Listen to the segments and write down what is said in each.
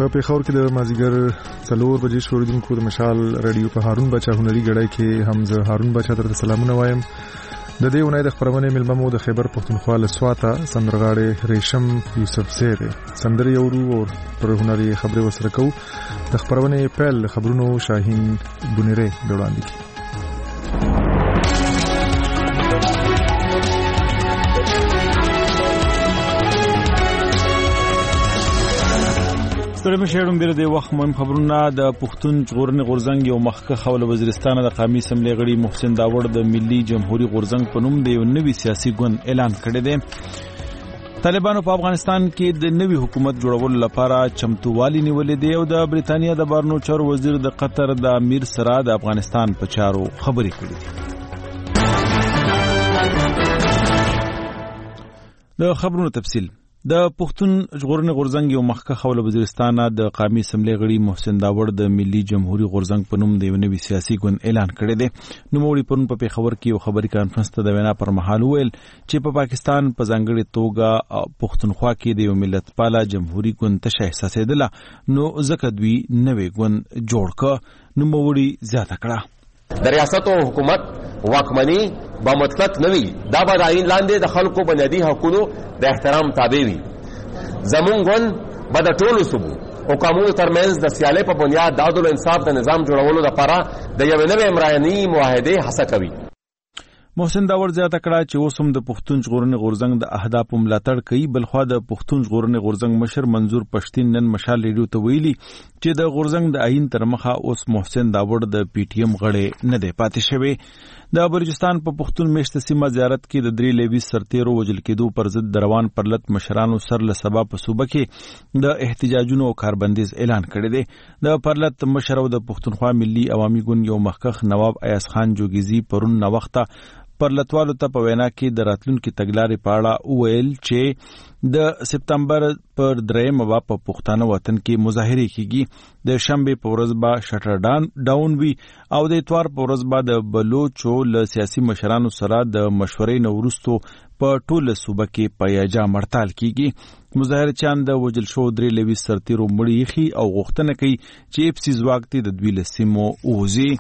پیښور کې د مازیګر 4 بجې شوریدونکو د مشال رادیو په هارون بچا هنري غړای کې حمزه هارون بچا درته سلامونه وایم. د دې ونې د خبرونه ملممو د خیبر پختونخوا له سواته سندرغاړي ریشم یوسف زیره سندري اورو او پر هنري خبري وسره کو. د خبرونه پیل خبرونو شاهین بنيره وړاندې. ستړي مشهورم بیر د وخت مهم خبرونه. د پښتون ژغورنې غورځنګ یو مخکښ حول وزیرستان د قومي اسمبلی غړي محسن داوړ د ملي جمهوریت غورځنګ په نوم د یو نوي سیاسي ګوند اعلان کړی دی. طالبانو په افغانستان کې د نوي حکومت جوړولو لپاره چمتووالی نیولې دی او د بریتانیا د بهرنیو چارو وزیر د قطر د امیر سره د افغانستان په چارو خبرې کړې. د خبرونو تفصیل. د پښتون ژغورنې غورځنګ یو مخکښ حول وزیرستان د قومي اسمبلی غړي محسن داوړ د ملي جمهوریت غورځنګ په نوم د یو نوي سیاسي ګوند اعلان کړی دی. نوموړي پرون په پیښور کې یو خبري کانفرنس ته د وینا پر مهال وویل چې په پاکستان په ځانګړې توګه پښتونخوا کې د یو ملت پاله جمهوریت ګوند تشه احساسېدله نو ځکه دوی نوی ګوند جوړ کړ. نوموړي زیاته کړه د ریاست او حکومت واکمني با مطلق نوي دا به آئین لاندې د خلکو بنیادی حقوقو د احترام تابع وي. زمونږ ګوند به د ټولو صوبو حکومتونو ترمنځ د سیالۍ په بنیاد د عدل او انصاف د نظام جوړولو لپاره د یوې نوې عمراني معاهدې هڅه کوي. محسن داوړ زیاته کړه چې اوس هم د پښتون ژغورنې غورځنګ د اهدافو ملاتړ کوي. بلخوا د پښتون ژغورنې غورځنګ مشر منظور پښتين نن مشال ریډیو ته ویلي چې د غورځنګ د آئین تر مخه اوس محسن داوړ د پی ټی ایم غړی نه دی پاتې شوی. د بلوچستان په پښتون میشته سیمه زیارت کې د 3 لیوي سرتیرو وژل کېدو پر ضد د روان پرلط مشرانو سر له سبب په صوبه کې د احتجاجونو او کاربندیز اعلان کړی دی. د پرلط مشر او د پښتونخوا ملي عوامي ګوند یو مخکښ نواب ایاز خان جوګیزي پرون نوښته پرلطوالو ته په وینا کې د راتلونکي تګلارې په اړه وویل چې د سپتمبر پر 3 په پښتانه وطن کې مظاهرې کیږي. د شنبه په ورځ به شټر ډاون وي او د اتوار په ورځ به د بلوچو له سیاسي مشرانو سره د مشورې نه وروستو په ټوله صوبه کې په یاجام هړتال کیږي. مظاهرچیان د وژل شو 3 لیوي سرتیرو مړی خي او غوښتنه کوي چې اف سی ځواک ته د دوی له سیمو ووځي.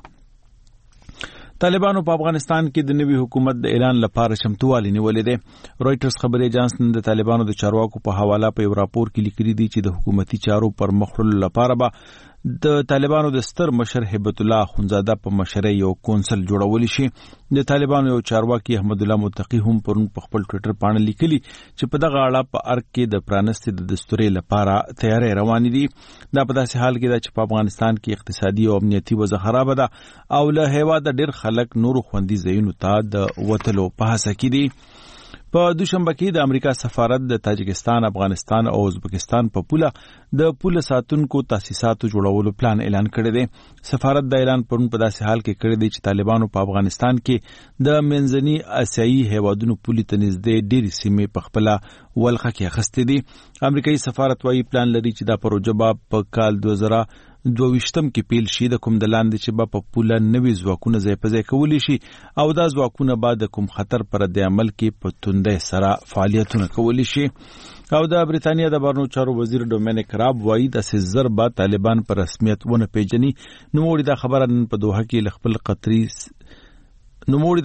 طالبانو په افغانستان کې د نوي حکومت د اعلان لپاره چمتووالی نیولې ده. رويټرز خبري اژانس د طالبانو د چارواکو په حواله په یو راپور کې لیکلي دي چې د حکومتي چارو پر مخ وړلو لپاره به د طالبانو د ستر مشر هیبت الله اخونزاده په مشرۍ یو کونسل جوړول شي. د طالبانو یو چارواکي احمد الله متقی هم پرون په خپل ټوئیټر باندې لیکلي چې په دغه اړه په ارګ کې د پرانستې د دستوري لپاره تیاری روان دي. دا په داسې حال کې ده چې په افغانستان کې اقتصادي او امنیتي وضع خراب ده او له هیواده ډېر خلک نورو خوندي ځایونو ته د وتلو په هڅه کې دي. په دوشنبه کې د امریکا سفارت د تاجکستان، افغانستان او ازبکستان په پوله د پوله ساتونکو تاسیساتو جوړولو پلان اعلان کړی دی. سفارت د اعلان پرون په داسې حال کې کړی دی چې طالبانو په افغانستان کې د منځني اسیایي هیوادونو پولې ته نږدې ډېرې سیمې په خپله ولخه کې اخیستې دي. امریکایي سفارت وايي پلان لري چې دا پروژه به په کال 2022 کې پیل شي، د کوم د لاندې چې به په پوله نوي ځواکونه ځای په ځای کولی شي او دا ځواکونه به د کوم خطر پر د عمل کې په توندۍ سره فعالیتونه کولی شي. او د بریتانیا د بهرنیو چارو وزیر ډومینیک راب وایي داسې زر به طالبان په رسمیت ونه پیژني. نوموړي دا خبره نن په دوحه کې له خپل قطري نوموړي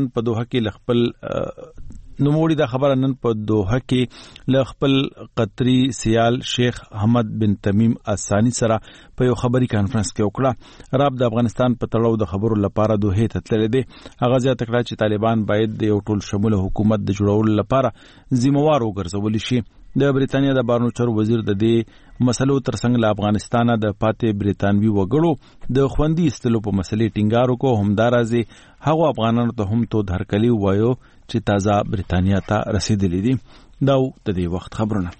دا خبره نن په دوحه کې له خپل قطري سیال شیخ حمد بن تمیم الثانی سره په یو خبري کانفرنس کې وکړه. راب د افغانستان په تړاو د خبرو لپاره دوحه ته تللی دی. هغه زیاته کړه چې طالبان باید د یو ټول شموله حکومت د جوړولو لپاره ذمہوار وګرځول شي. د بریتانیا د بهرنیو چارو وزیر د دې مسلو ترڅنګ له افغانستان د پاتې بریتانوي وګړو د خوندي استلو په مسلې ټینګار وکړو. همدارازې هغو افغانانو ته هم تو هرکلی وایو چې تازه بریتانیا ته رسیدلی دي. دا د دې وخت خبرونه.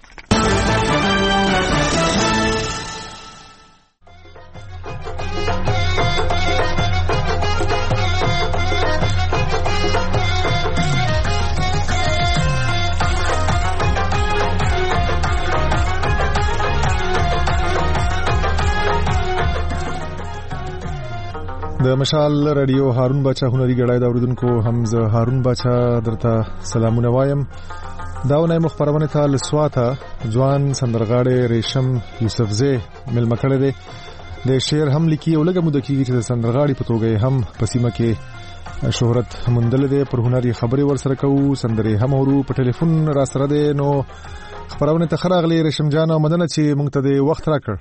د مشال رادیو هارون بچا هنري غړای دا اوریدونکو حمزه هارون بچا درته سلامونه وایم. داونه مخبرونه ته لسواته ځوان سندرغاړي ریشم یوسفزی ملمکړه دی د شعر هم لیکي او لږه موده کېږي چې د سندرغاړي په توګه هم په سیمه کې شهرت موندل دی. پر هنري خبري ورسره کوو، سندري هم اورو، په ټلیفون را سره دی. نو خبرونه ته خراغلي ریشم جان او مدنه چې مونږ ته د وخت راکړ.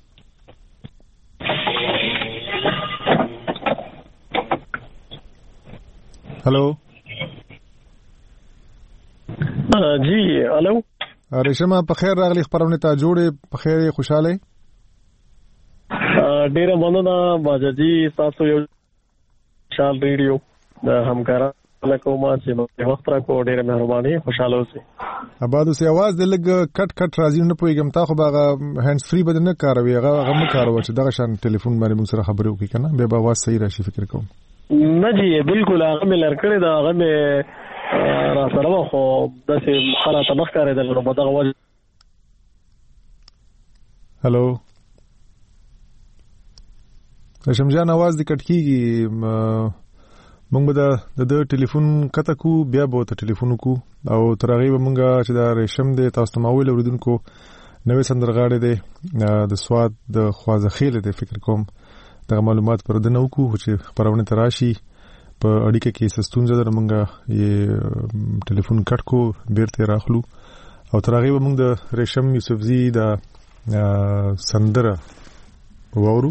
هلو جی الو ریشم په خیر راغلی خبرونه ته جوړې په خیر خوشاله ډیره مننه باجی تاسو یو شال ریډیو د همکارانو کوم چې وخت راکو ډیره مهرباني خوشاله اوسئ. ابادو سي आवाज د لګ کټ راځي نه پويګم تا خو باغه هاند فري بدن نه کاروي هغه مو کاروي چې دغه شان ټلیفون باندې موږ سره خبرې وکړي کنه به به आवाज صحیح راشي فکر کوم. نه جی بالکل هغه مې لړکړې دا هغه مې را سره خو داسې خلاص مخ کارې د نو بدغه وجه. هلو رشم جان आवाज د کټ کیږي مونږ به د ټلیفون کته کو بیا به ته ټلیفون کو او ترغیب مونږه چې دا ریشم د تاسو ماویل اوریدونکو نوې سندرغاړي دی د سواد د خوازخیل دی فکر کوم د معلومات پر دنه وکړو چې خبرونه تراشي په اړیکه کې سستونځه در مونږه یې ټلیفون کټ کو بیرته راخلو او ترغیب مونږ د ریشم یوسفزی د سندره وورو.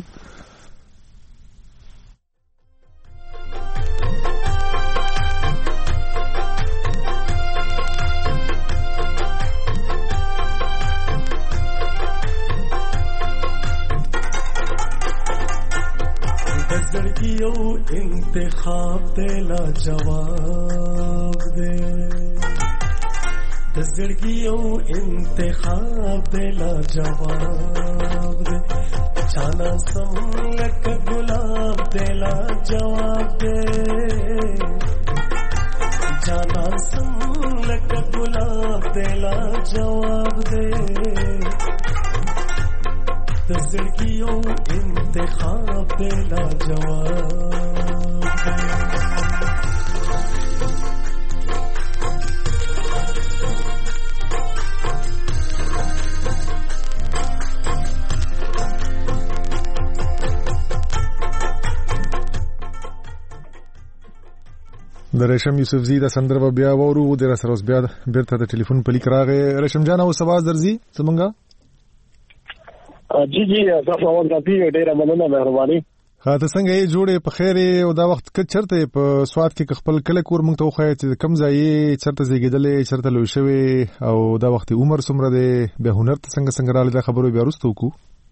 انتخاب دے لا جواب دے دزڑگیوں انتخاب دے لا جواب دے جانا سم لک گلاب دے لا جواب دے جانا سم لک گلاب دے لا جواب دے دزڑگیوں انتخاب دے لا جواب د ریشم یوسفزی د سندره بیا وورو د سره اوس بیا بیرته د ټلیفون په لیک راغی. ریشم جان او سواز درځي زمونږه جی تاسو اول کافي ډیره مننه مهرباني. خاطر څنګه یې جوړې په خیر او دا وخت کې چرته په سواد کې خپل کله کور مونږ ته خوای چې کم ځای چرته زیږیدلې چرته لوي شوی او دا وخت عمر څومره دی به هنر ته څنګه راځي دا خبرو بیا وروسته وکړو.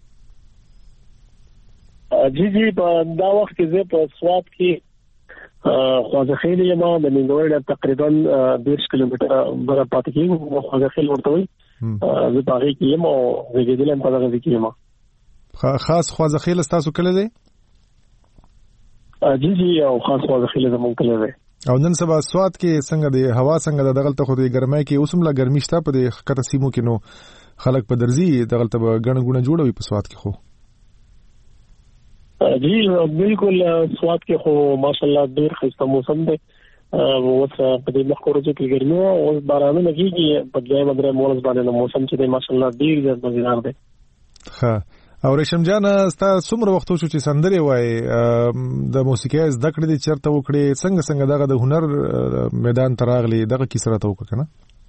جی په دا وخت کې زه په سواد کې خوازخیل یم د منګوړ تقریبا 20 کیلومتره بر پاتې کېږم خوازخیل ورته وي زه پاره کې یم او زیږیدلم په دغه کې یم. خاص خوازخیل تاسو کله دی؟ جی او خاص خوازخیل زمون کله دی. او نن سبا سواد کې څنګه دی هوا څنګه د دغلت خو د ګرمای کې اوسم لا ګرمي شته په د خطه سیمو کې نو خلک په درځي دغلت به غنګونه جوړوي په سواد کې خو جی بالکل سواد کې خو ماشاءالله ډیر ښه موسم دی اوس په دې مخکورو کې ګرمي او بارانونه کېږي په دې مدره مولز باندې موسم چې ماشاءالله ډیر زیات مزیدار دی. ها او ریشم جان ستا څومره وخت شو چې سندري وای د موسیقي زده کړې دي چرته وکړې څنګه دغه د هنر میدان تراغلي دغه کی سره ته وکړه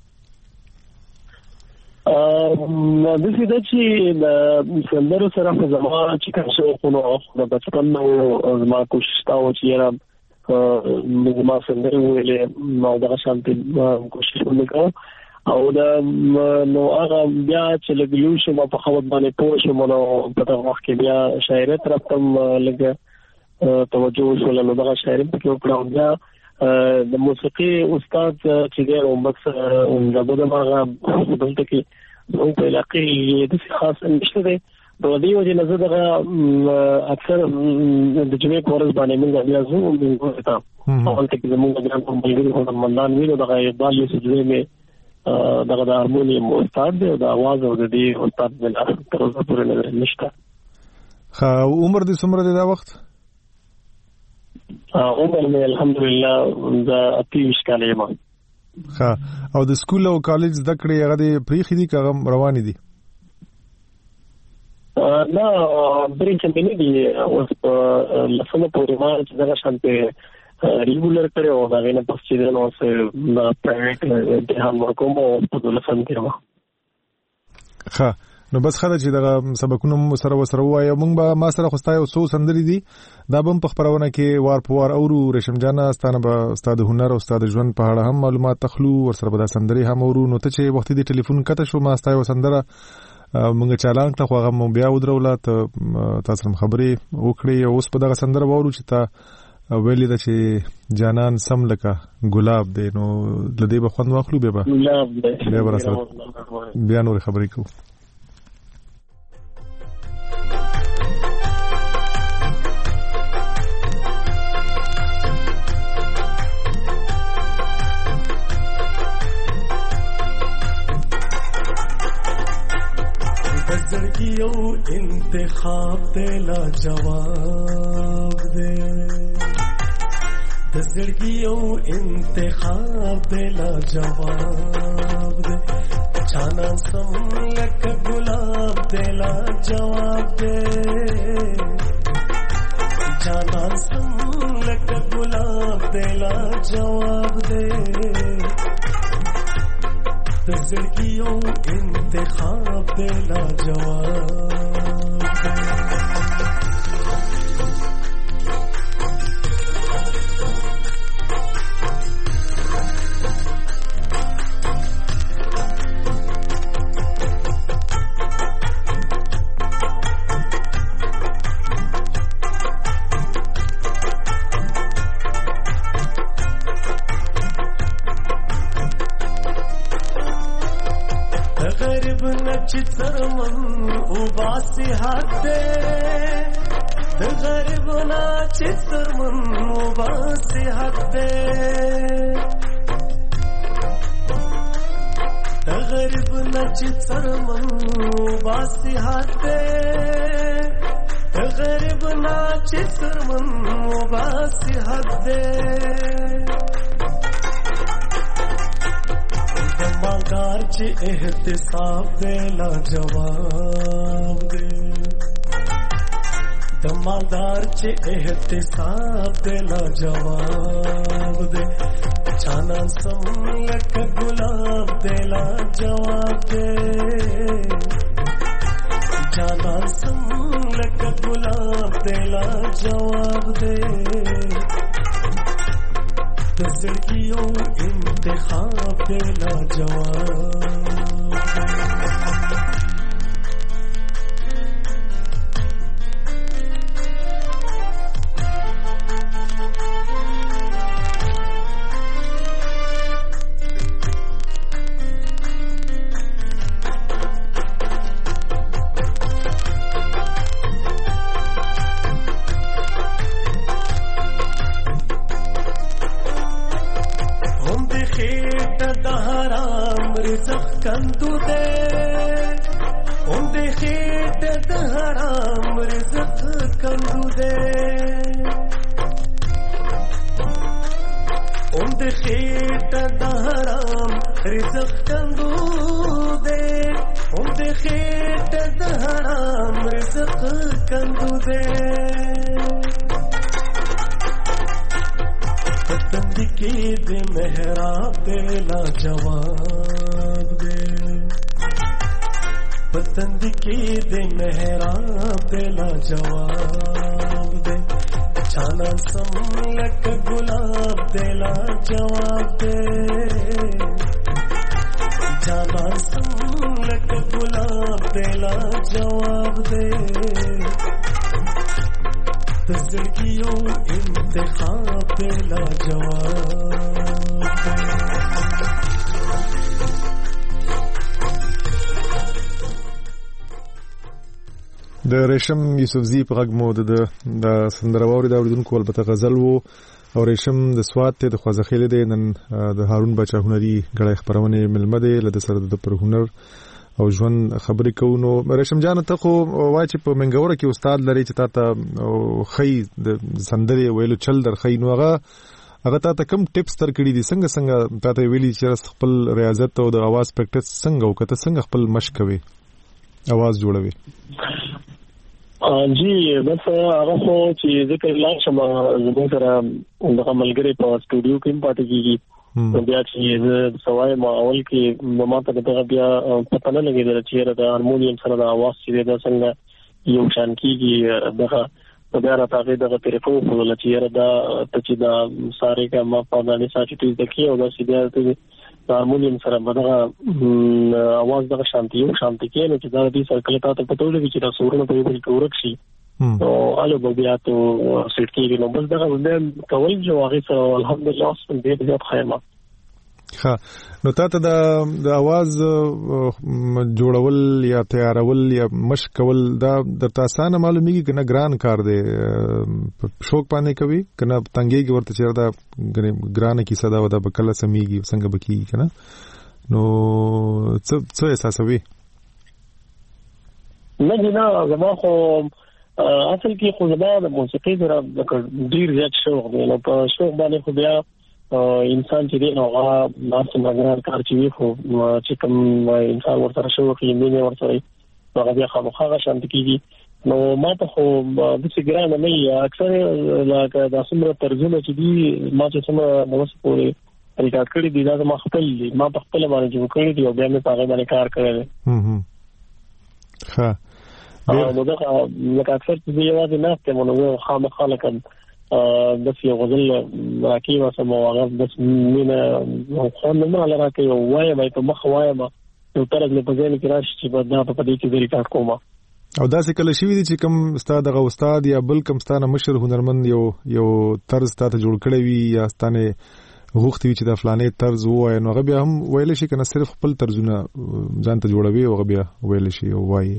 د دې د چې د سندرو سره په زمانه چې کوم څه خو د بچپن نو ما کوشش تاو چې را ما سندرو ویلې نو دغه شانتي کوشش وکړم او دا نو هغه بیا چې لګلو شم په خبرت باندې پوه شم نو په دغه وخت کې بیا شاعري طرف ته لګ توجه وشول نو دغه شاعري په کې وکړم بیا د موسیقي استاد چې ګر او بس دغه هغه دلته کې نو په علاقې د خاص نشته دی د دې وجه نه زه دغه اکثر د جمعې پورز باندې موږ بیا زو موږ ته اول ته کې موږ بیا په ملګری په مندان ویلو دغه اقبال یې سجده مې دغه د هارمونیم استاد دی او د आवाज او د دې استاد بل تر اوسه پورې نه نشته. خا عمر دې څومره دی دا وخت؟ عمر مې الحمدلله د 28 کال یم. ها او د سکول او کالج زده کړې هغه د پریخي دي کغه روانې دي نه برې چې مې دي اوس لسمه پورې ما چې دا شانته ریګولر کړو دا غنه پس چې نو سه پرایویټ د هم کوم په لسم کې ما ها نو بس خدای چې دا سبقونه سره وایو موږ به ما سره خوستای او سو سندري دي دا بم په خبرونه کې وار په وار اورو رشم جانا ستانه به استاد هنر او استاد ژوند په اړه هم معلومات تخلو ور سره به سندري هم اورو نو ته چې وخت دې ټلیفون کته شو ما استای سندره موږ چالان ته خو هغه مو بیا ودرول ته تاسو خبرې وکړې اوس په دغه سندره وورو چې تا ویلې دا چې جانان سم لکه ګلاب دی نو لدی به خوند واخلو به ګلاب دی بیا نور خبرې کو زړګیو انتخاب دې لا جواب دې د زړګیو انتخاب دې لا جواب دې چانا سم لکه ګلاب دې لا جواب دې چانا سم لکه ګلاب دې لا جواب دې د زړګیو انتخاب دې لا جواب چترمن او باسی حد د غریب نا چترمن او باسی حد د غریب نا چترمن او باسی حد د غریب نا چترمن او باسی حد مالدار چې احتساب دې لا جواب دې د مالدار چې احتساب دې لا جواب دې چانا سم لکه ګلاب دې لا جواب دې چانا سم لکه ګلاب دې لا جواب دې د زړګیو انتخاب دې لا جواب کندو دے اون دے خیٹ د حرام رزق کندو دے اون دے خیٹ د حرام رزق کندو دے اون دے خیٹ د حرام رزق کندو دے پتندی کی دے محراب دے لا جواب دے پتندی کی دے محراب دے لا جواب دے چانا سم لک گلاب دے لا جواب دے چانا سم لک گلاب دے لا جواب دے زړګیو انتخاب دې لا جواب د ریشم یوسفزی په غږ مو د سندرواوري د اوریدونکو البته غزل وو او ریشم د سواد ته د خوځخېل دی نن د هارون بچا هنري غړې خبرونه ملمه دی لد سره د پر هنر او ژوند خبرې کوو نو ریشم جان ته خو وای چې په منګوره کې استاد لري چې تا ته خی د سندري ویلو چل در خی نو هغه هغه ته کوم ټیپس ترکړي دي څنګه ته ویلي چې خپل ریاضت او د आवाज پریکټیس څنګه وکړه څنګه خپل مشق کوي आवाज جوړوي جی بس هغه خو چې ذکر لا شمه زموږ سره د عملګری په سټوډیو کې پاتې کیږي بیا چې سوای ما اول کې ما ته دغه بیا پته نه لګیدل چې د هارمونیم سره د आवाज چې د څنګه یو شان کیږي دغه بیا راځي دغه طریقو په لور چې دا چې دا ساري کا ما په باندې ساتي د کیو دا چې د هارمونیم سره دغه आवाज دغه شانتي یو شانتي کې نو چې دا د سرکل ته پته ولګي چې دا سورونه په یوه کې ورک شي نو الو بیا ته سټ کېږي نو بس دغه ولې کول جو هغه سره الحمدلله اوس دې زیات خیمه ها نو تاسو د आवाज جوړول یا تیارول یا مشق کول دا د تاسو معلومیږي کنه ګران کار دی شوق باندې کوي کنه تنګيږي ورته چیرې دا ګران کی صدا ودا بکله سميږي څنګه بکی کنه نو څه احساسوي نه زما خو اصل کې خو زما د موسیقي سره ډیر زیات شوق دی نو په شوق باندې خو بیا انسان چې دی نو هغه ناسم مګران کار چې خو چې کوم انسان ورته شوق یې مینه ورته هغه بیا خامخا شانت کیږي نو ما ته خو د سیګران نه اکثر لکه د سمره ترجمه چې دی ما چې سمره موږ پورې ریکارډ کړی دی دا ما خپل ما په خپل باندې جوړ کړی دی او بیا مې هغه باندې کار کړی ها نو دا لکه اکثر چې یوازې نه ته مونږ خامخا لکه بس یو غزل راکې واسه مواغه بس مینه خو نه لاره کې وایي مې په مخ وایي ما یو طرز له بځای کې راشي چې دا په دې کې ریکارډ کوم او دا څه کله شي دي چې کوم استاد غو استاد یا بل کوم ستانه مشر هنرمند یو طرز ته جوړ کړی وي یا ستانه غوښتي چې د فلانې طرز وای نو غو بیا هم ویل شي کنه صرف خپل طرزونه ځان ته جوړوي او بیا ویل شي او وایي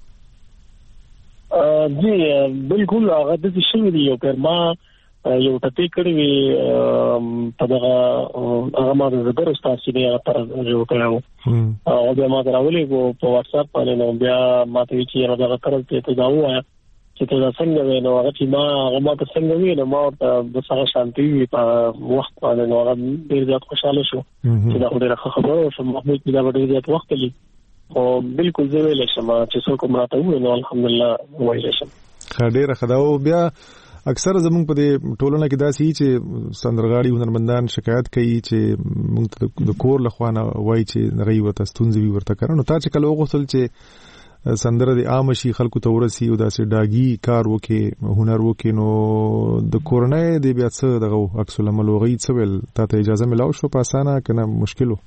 جی بالکل هغه د څه شي دی یو پر ما یو ټپې کړی وی په دغه هغه ما د زبر استاد چې هغه پر جوړ کړو او بیا ما دراولې په واتس اپ باندې نو بیا ما ته چې دغه طرز ته دا وایا چې ته څنګه وینو هغه چې ما ته څنګه وینو ما د څنګه شانتي په وخت باندې نو هغه ډیر زیات خوشاله شو چې دا ډیره خبره شو محمود دا ډیر زیات وخت لري او بالکل زه ویل شم چې څوک مراته وي نو الحمدلله ویل شم خډيره خداو بیا اکثر زمونږ په دې ټولنه کې داسي چې سندرغاړي هنرمندان شکایت کوي چې موږ د کور لخوانه وای چې نغي وته ستونزې ورته کړنو تا چې کله وغوښتل چې سندره د عام شي خلکو ته ورسي او داسې ډاګي کار وکي هنر وکي نو د کورنۍ د بیا څه دغه عکس العمل وغي څه ول ته اجازه ملاو شو په اسانه کنه مشکلو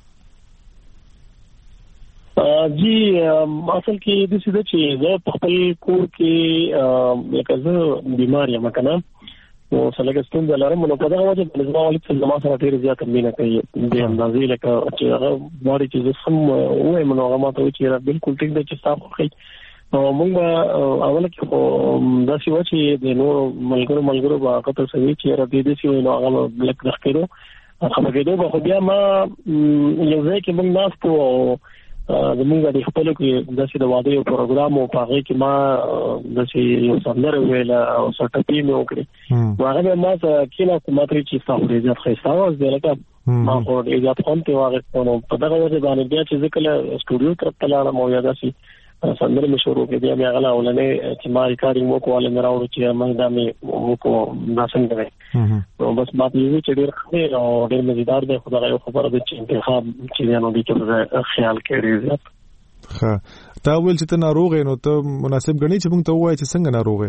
جی اصل کې د څه چې زه په خپل کور کې لکه زه بیمار یم کنه نو څنګه ستونزه لرم نو په دغه وجه باندې زما ولې څه زما سره ډیر زیات مینه کوي د اندازې لکه چې هغه باندې چې زه سم وایم نو هغه ماته چې بالکل ټیک دی چې تاسو خو موږ اول کې خو دا سی و چې د نور ملګرو واقعته سوي چې را دي چې نو هغه بلک دخکړو خبرېدو خو بیا ما یو ځای کې موږ ناستو زمونږ د خپل کې داسې د واده یو پروګرام او په هغه کې ما داسې یو سندره ویل او سټپی مې وکړي هغه ما ته کله کوماتري چې تاسو دې ځخه تاسو دې لکه ما خو دې ځات خون ته واغې نو په دغه وجه باندې بیا چې ځکه سټوډیو ته تلاړم او یا داسې سندره مې شروع کړې بیا مې غلا ولنه چې ما ریکارډینګ وکول مې راوړ چې ما دا مې وکړو ناسنګ دی نو بس ما دې چې ډېر ښه او ډېر مزیدار دی خدای یو خبره ده چې انتخاب چې نو دې ته خیال کړی ها تا ول چې ته ناروغ نو ته مناسب غني چې موږ ته وایي چې څنګه ناروغ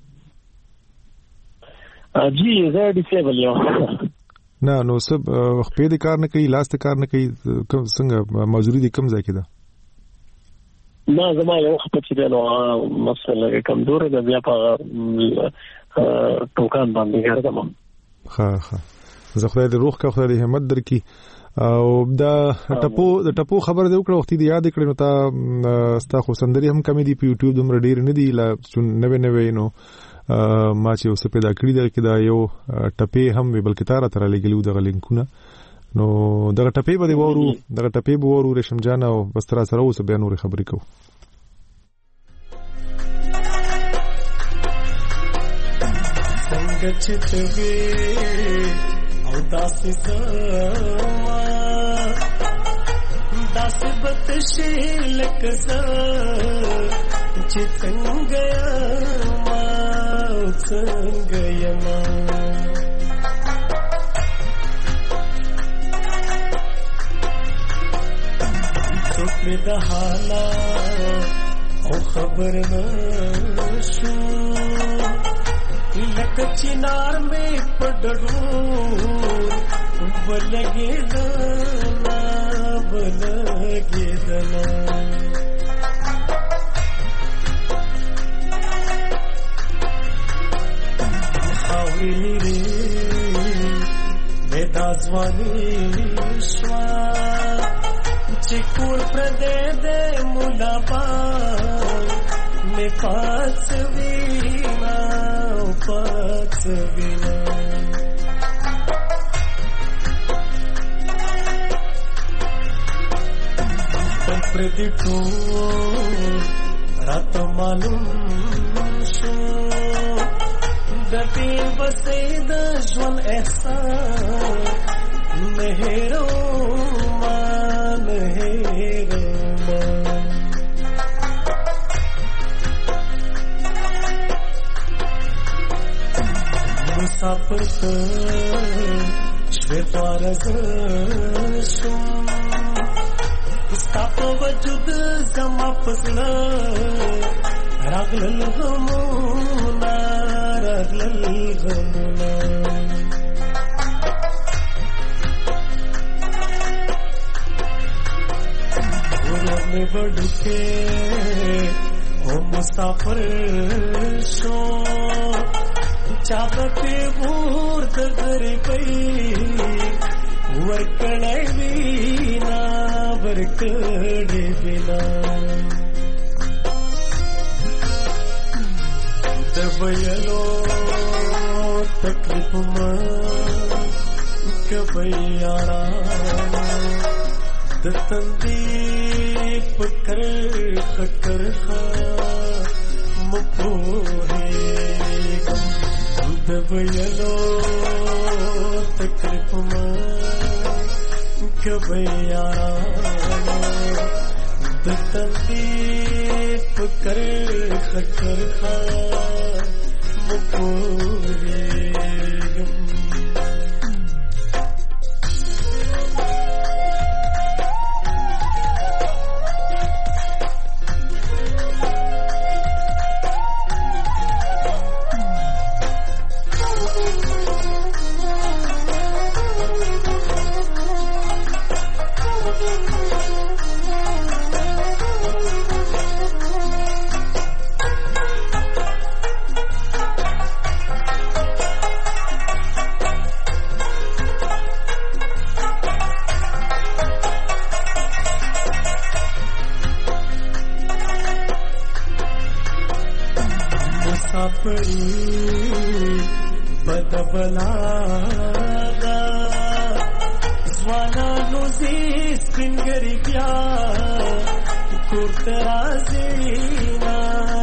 یې جی زه ډیسیبل یم نه نو سب خپې د کار نه کوي لاس ته کار نه کوي څنګه مزوري دي کم ځای کې ده ما زما یو خپل چې نو مثلا کمزور ده بیا په ټوکان باندې ګرځم ها زه خدای دې روح کا خدای دې همت درکې او دا ټپو خبر دې وکړه وختي دې یاد کړې نو تا ستا خو سندري هم کمی دي په یوټیوب دومره ډیر نه دي لا 99 نو ما چې اوس پیدا کړی دا کې دا یو ټپې هم بلکې تاره تر لګلو د لینکونه نو دغه ټپې به وورو رشم جان او بس تر سره اوس بیا نور خبرې کو څنګه چې ته داسې زما داسې بتشي لکه زه چې څنګه یما څوک مې د حالات او خبر نشو لکه چنار مې پډړو ولګېدلا خاورې لري د ځواني شوا چې کور پردې د مولا با مې پاس وینا پردې ټول راته معلوم شو د دې وسې د ژوند احساس نه هېرومه مسافر ته شوې فارغ شوم ستا په وجود زما پزړه راغلل غمونه ورور مې وډوکې او مسافر شو چاپته ورته غریبۍ ورکړې وینا ورکړې وینا د ویلو تکلیف ما کبیارا د تندې پکر خکر خا مپوهه د ویلو تکلیف ما کبیارا د تندې پکر خکر خا مپوهه بدبلا زوانا نوزی سپنگری بیا کورترازینا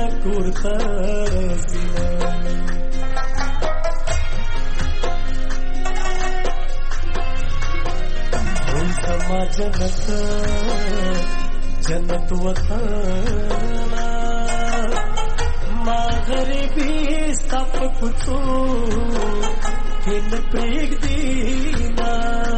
ہم سما جنت وطانا ما غریبی ستاپ کتو هن پریگ دینا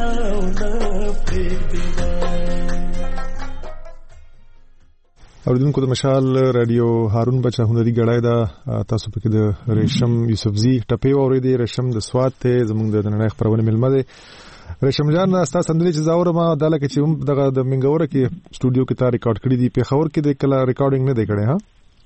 اوریدونکو د مشال رادیو هارون بچا هنري غړای دا تاسو پکې د ریشم یوسفزي ټپې اوریدي ریشم د سواد ته زموږ د نړۍ خبرونه ملمه ده ریشم جان تاسو سندري چې زاوره ما داله کې چې دغه د منګوره کې سټوډیو کې تا ریکارډ کړی دی په خبر کې د کلا ریکارډینګ نه دی کړی ها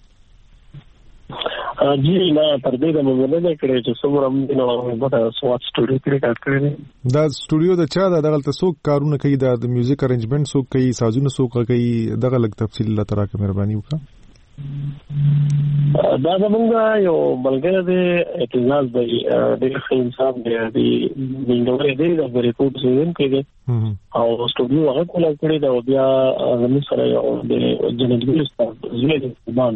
جی نه تر دې د موږ نه کړی چې څومره موږ نو په سواد سټوډیو کې ریکارډ کړی دا سټوډیو د چا دغه تاسو کارونه کوي د میوزیک ارینجمنت سو کوي سازونه سو کوي دغه لږ تفصیل الله تعالی کې مهرباني وکړه دا زمونږ یو بلګر دی اعتزاز دی د انصاف دی منګورې دی د ریکورډ زین کې دی او سټوډیو هغه کوله کړی دا بیا زموږ سره یو د جنګل استاد زوی دی سلمان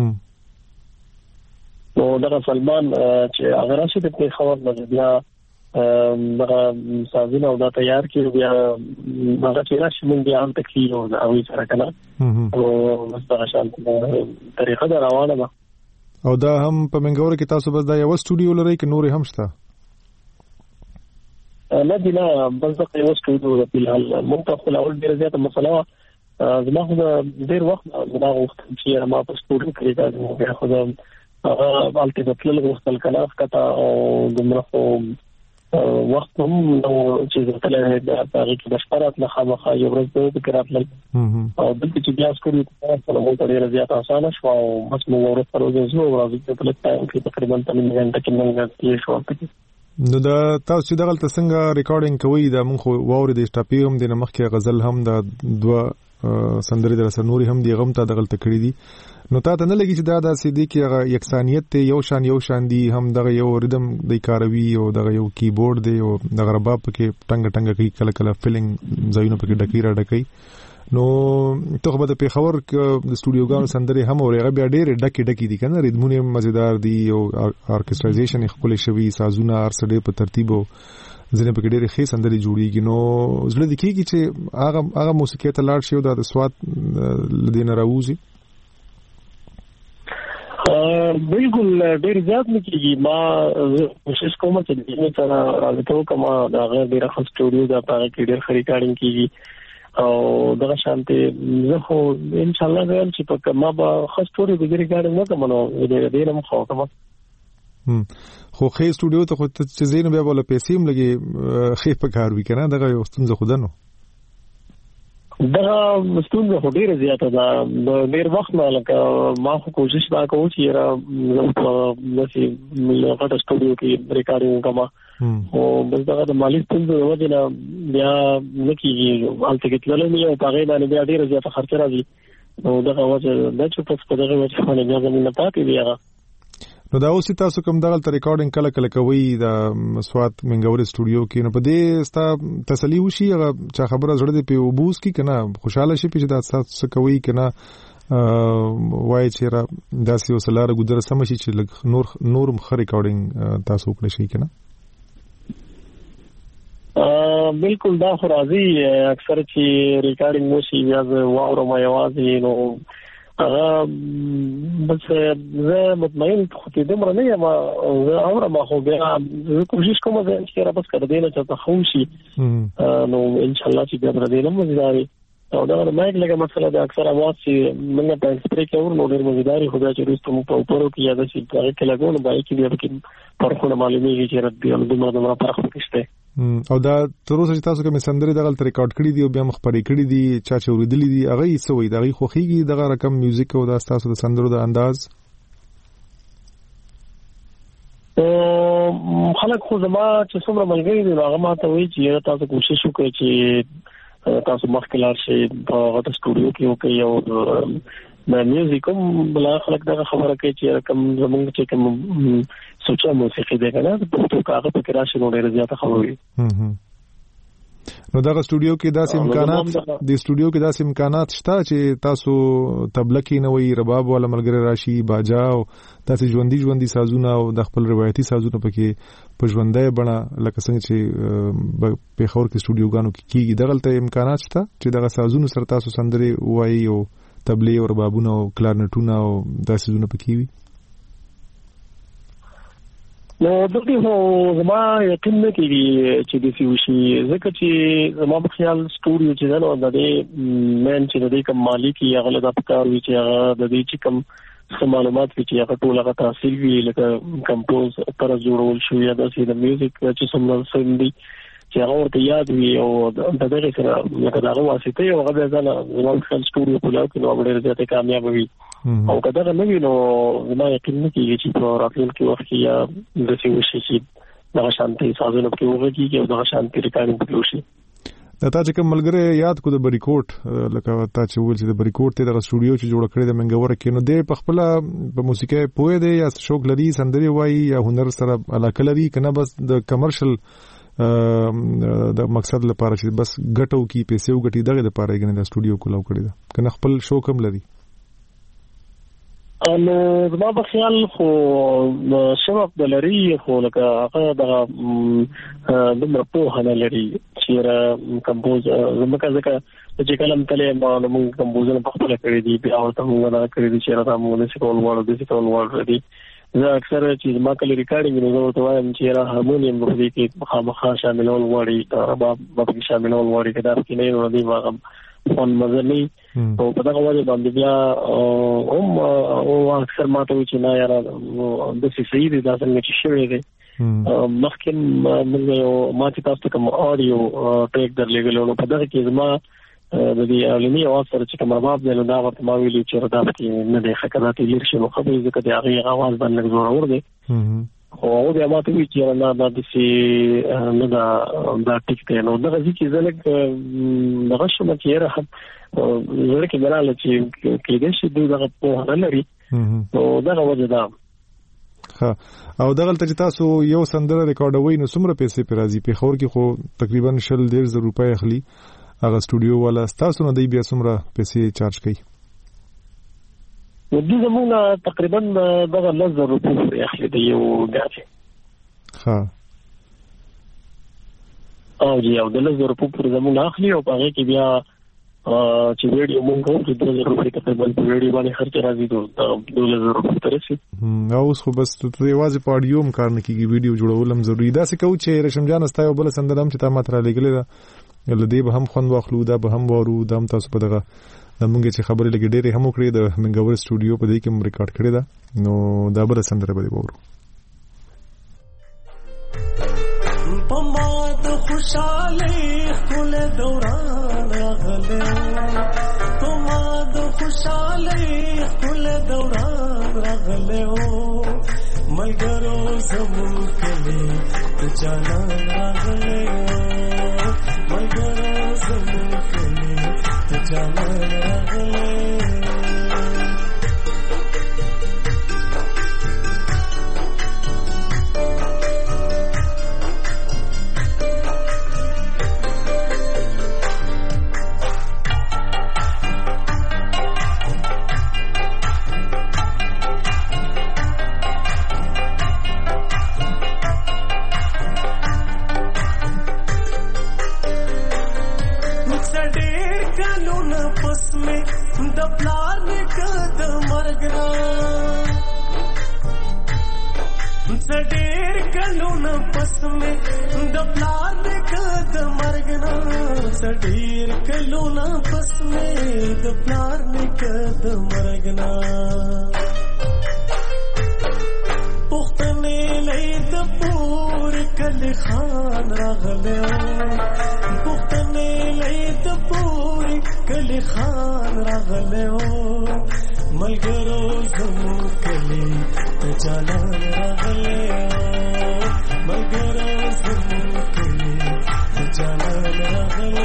نو دا سلمان چې هغه راشي د خبر نه بیا سازونه او دا تیار کړو بیا هغه چې راشي موږ بیا هم تکلیف او اوی سره کنه او مستغه شان طریقه دا روانه ده. او دا هم په منګور کې تاسو بس دا یو سټوډیو لرئ کې نور هم شته؟ نه دی نه بس دا یو سټوډیو په الحال موږ ته خپل اول ډیر زیاته مسله زما خو ډیر وخت زما وخت چې ما په سټوډیو کې دا بیا خو دا الته د تل وختل کله کته او دمره خو وخت هم نو چې تل دا هغه کې د شپارات نه خامخا یو ورځ د کراتل او دلته چې بیا سکوري په نوو ډیر زیاته اسانه شو او بس موږ ورته ورځو ورځو په لټایم کې تقریبا 3 غنټه کې موږ شو. نو دا تاسو چې دغه څنګه ریکارډینګ کوي دا مونږ ووري د سټاپی هم د مخکې غزل هم د دوه سندري در سنوري هم دی غم ته دغه تکړی دي. نو تاسو نه لګی چې دا د سیدی کې هغه یکسانیت ته یو شان دی هم دغه یو ریدم د کاروي او دغه یو کیبورډ دی او دغه رباب کې ټنګ کوي کله کله فیلینګ ځایونه پکې ډکی نو ته به د پیښور د سټوډیوګانو سندري هم اورېغه بیا ډېر ډکی دي کنه ریدمونه مزیدار دي او ارکسترایزیشن خپل شوی سازونه ارسډه په ترتیب او ځنه په ډېر ښه سندري جوړیږي. نو زړه د کیږي چې هغه موسیقي ته لاړ شي او د سواد لدین راوځي. بالکل ډېر زیات نکېږي. ما کوشش کوم چې دې سره راځو کوم دا غیر ډېر ښه سټوډیو دا په کې ډېر خریدارین کیږي او دغه شانته زه خو ان شاء الله غواړم چې په ما به خاص ټوري د ریکارډینګ وکم نو دې نه مخه کوم خو خې سټوډیو ته خو چې زین بیا ولا پیسې هم لګي خې په کار وی کنه دغه یو ستونزه خودنو دا ستونزه خو ډیره زیاته ده ډیر وخت نه لکه ما خو کوشش وکړ چې را نشي غټ سټوډیو کې ریکارډینګ وکم او بس دا د مالی ستونزه وجه نه بیا نکیږي الته کې تلل نه او هغه باندې بیا ډیره زیاته خرچ راځي نو دا وجه د چې په دغه وجه باندې بیا زمينه پاتې دی. نو دا اوس تاسو کوم دغه ریکارډینګ کله کوي د مسوات منګور سټوډیو کې نو په دې ستا تسلی وشي هغه چا خبره زړه دې په وبوس کې کنه خوشاله شي چې دا تاسو کوي کنه وای چې را داسې وسلاره ګذر سم شي چې نور مخ ریکارډینګ تاسو وکړئ شي کنه. بالکل دا خو راځي اکثر چې ریکارډینګ وشي یا واورو ما یوازې نو هغه بس زه مطمئن خو دې دمر نه یم او ما خو بیا کوشش کوم چې را بس کړ دې نه چې خوشي نو ان شاء الله چې بیا دې نه مزداري او دا نه مایک لګه مسله د اکثر اواز چې موږ په سپری کې ور نو ډېر مزداري خو بیا چې رستم په اوپرو کې یاد شي هغه کې لګول بای کې بیا کې فرقونه معلومیږي چې رد دی نو دمر فرق پکشته او دا تر اوسه چې تاسو کوم سندري دغه ریکارډ کړی دی او بیا مخبري کړی دی چا چې اوریدلی دی هغه یې سوې دغه خوخيږي دغه رقم میوزیک او دا تاسو د سندرو د انداز خلک خو زما چې څومره ملګری دي هغه ما ته وایي چې تاسو کوشش وکړئ چې تاسو مخکلار شي په غټ سټوډیو کې وکړئ او د میوزیک هم بلا خلک دغه خبره کوي چې رقم زمونږ چې کوم سوچا موسیقي ده کنه په تو کاغه په راشي نو ډېر زیاته خبري. نو دغه سټوډیو کې داسې امکانات شته چې تاسو تبله کې نه وي رباب ولا ملګری راشي باجا او تاسو ژوندۍ سازونه او د خپل روایتي سازونه پکې په ژوندۍ بڼه لکه څنګه چې په خور کې سټوډیوګانو کې کیږي دغه امکانات شته چې دغه سازونه سره تاسو سندري وایي او تبلې او ربابونه او کلارنټونه او داسې زونه پکې وي. نو دغه هو زما یقین نه کیږي چې د سی وشي ځکه چې زما په خیال سټوډیو چې نو د دې مین چې د دې کوم مالک یې هغه د افکار وی چې هغه د دې چې کوم معلومات وی چې هغه ټول هغه تحصیل وی لکه کمپوز پر جوړول شو یا د میوزیک چې څومره سندي چې هغه ورته یاد وي او د دغه سره لکه دا واسطه یو هغه ځاله زموږ خپل سټوډیو په لور کې نو ډېر زیاته کامیاب وي او کله نه وي نو زما یقین نه کیږي چې په راتلونکي وخت کې یا د څه وشي چې دا شانتي سازونه په وګړي کې او دا شانتي ریکارډینګ په وشي. دا چې کوم ملګری یاد کو د بریکوټ لکه تا چې ول چې د بریکوټ ته د سټوډیو چې جوړ کړی د منګور کې نو د خپل په موسیقي پوهه دی یا شوق لري سندري وایي یا هنر سره علاقه لري کنه بس د کمرشل د مقصد لپاره چې بس ګټو کې پیسې وګټي دغه لپاره یې د سټوډیو کولاو کړی دا کنه خپل شوق هم لري. نو زما په خیال خو شباب د لري خو لکه هغه د دومره پوهه نه لري چې کمپوز زمکه ځکه چې کلم تلې ما موږ کمپوزونه په خپل کړی دي بیا ورته موږ نه کړی دي چې راته موږ نشو کول وړو دي څه کول وړو دي زه اکثر چې ما کله ریکارډینګ نو ورته وایم چې را هارمونیم په دې کې مخامخ شاملول وړي رباب په شاملول وړي کدا کې نه نو دی واغم فون مزنی او په دغه وجه باندې بیا او اکثر ماته چې نه یاره د سې دي دا څنګه چې شوی دی مخکې موږ یو ماته تاسو کوم اډیو ټریک درلېګلو نو په دغه کې زما د دې علمي اواز سره چې کوم رباب دی نو دا ورته ما ویلي چې رباب کې نه دی حقیقت یې لري نو خبرې ځکه د هغه اواز باندې زوړ دی او بیا ماته وی چې نه دا د سې نه دا ټیک دی نو دغه چې زلک دغه شمه چې راځي زړه کې دراله چې کې دې شي دغه په هغه لري نو دغه وجه دا او دغه ته تاسو یو سندره ریکارډوي نو څومره پیسې پر راځي په خور کې خو تقریبا 100,000 روپۍ اخلي هغه سټوډیو والا تاسو نه دی بیا څومره پیسې چارج کوي ودي زموږه تقریبا دغه 1,000 روپۍ اخلي د یو غاټي ها او جی او د 1,000 روپۍ پر زموږه اخلي او هغه کې بیا چې ویډیو مونږ کوو چې 2,000 روپۍ تقریبا په ویډیو باندې خرچ راځي 2,000 روپۍ ترسي او اوس خو بس ته یوازې په اډیو هم کار نه کیږي ویډیو جوړول هم ضروري ده څه کوي چې رشم جان استایو بل سندرم چې تا ماتره لګلې ده لدی به هم خوند واخلو دا به هم وارو دم تاسو په دغه موږ چې خبرې لګې ډېرې هم وکړې د منګور سټوډیو په دې کې هم ریکارډ کړې ده نو دا بل سندره به وورو پماد خوشاله کول دوران غله پماد خوشاله کول دوران غله ملګرو زمون کلی ته جانا غله ملګرو زمون کلی ته جانا غله ډېر کلونه پس مې د پلار نکد مرګنا ډېر کلونه پس مې د پلار نکد مرګنا پختنې لید پور کلی خان راغله پختنې لید پور کلی خان راغله ملګرو زمو کلی ته جانا راغله ملګرو زمو کلی ته جانا راغله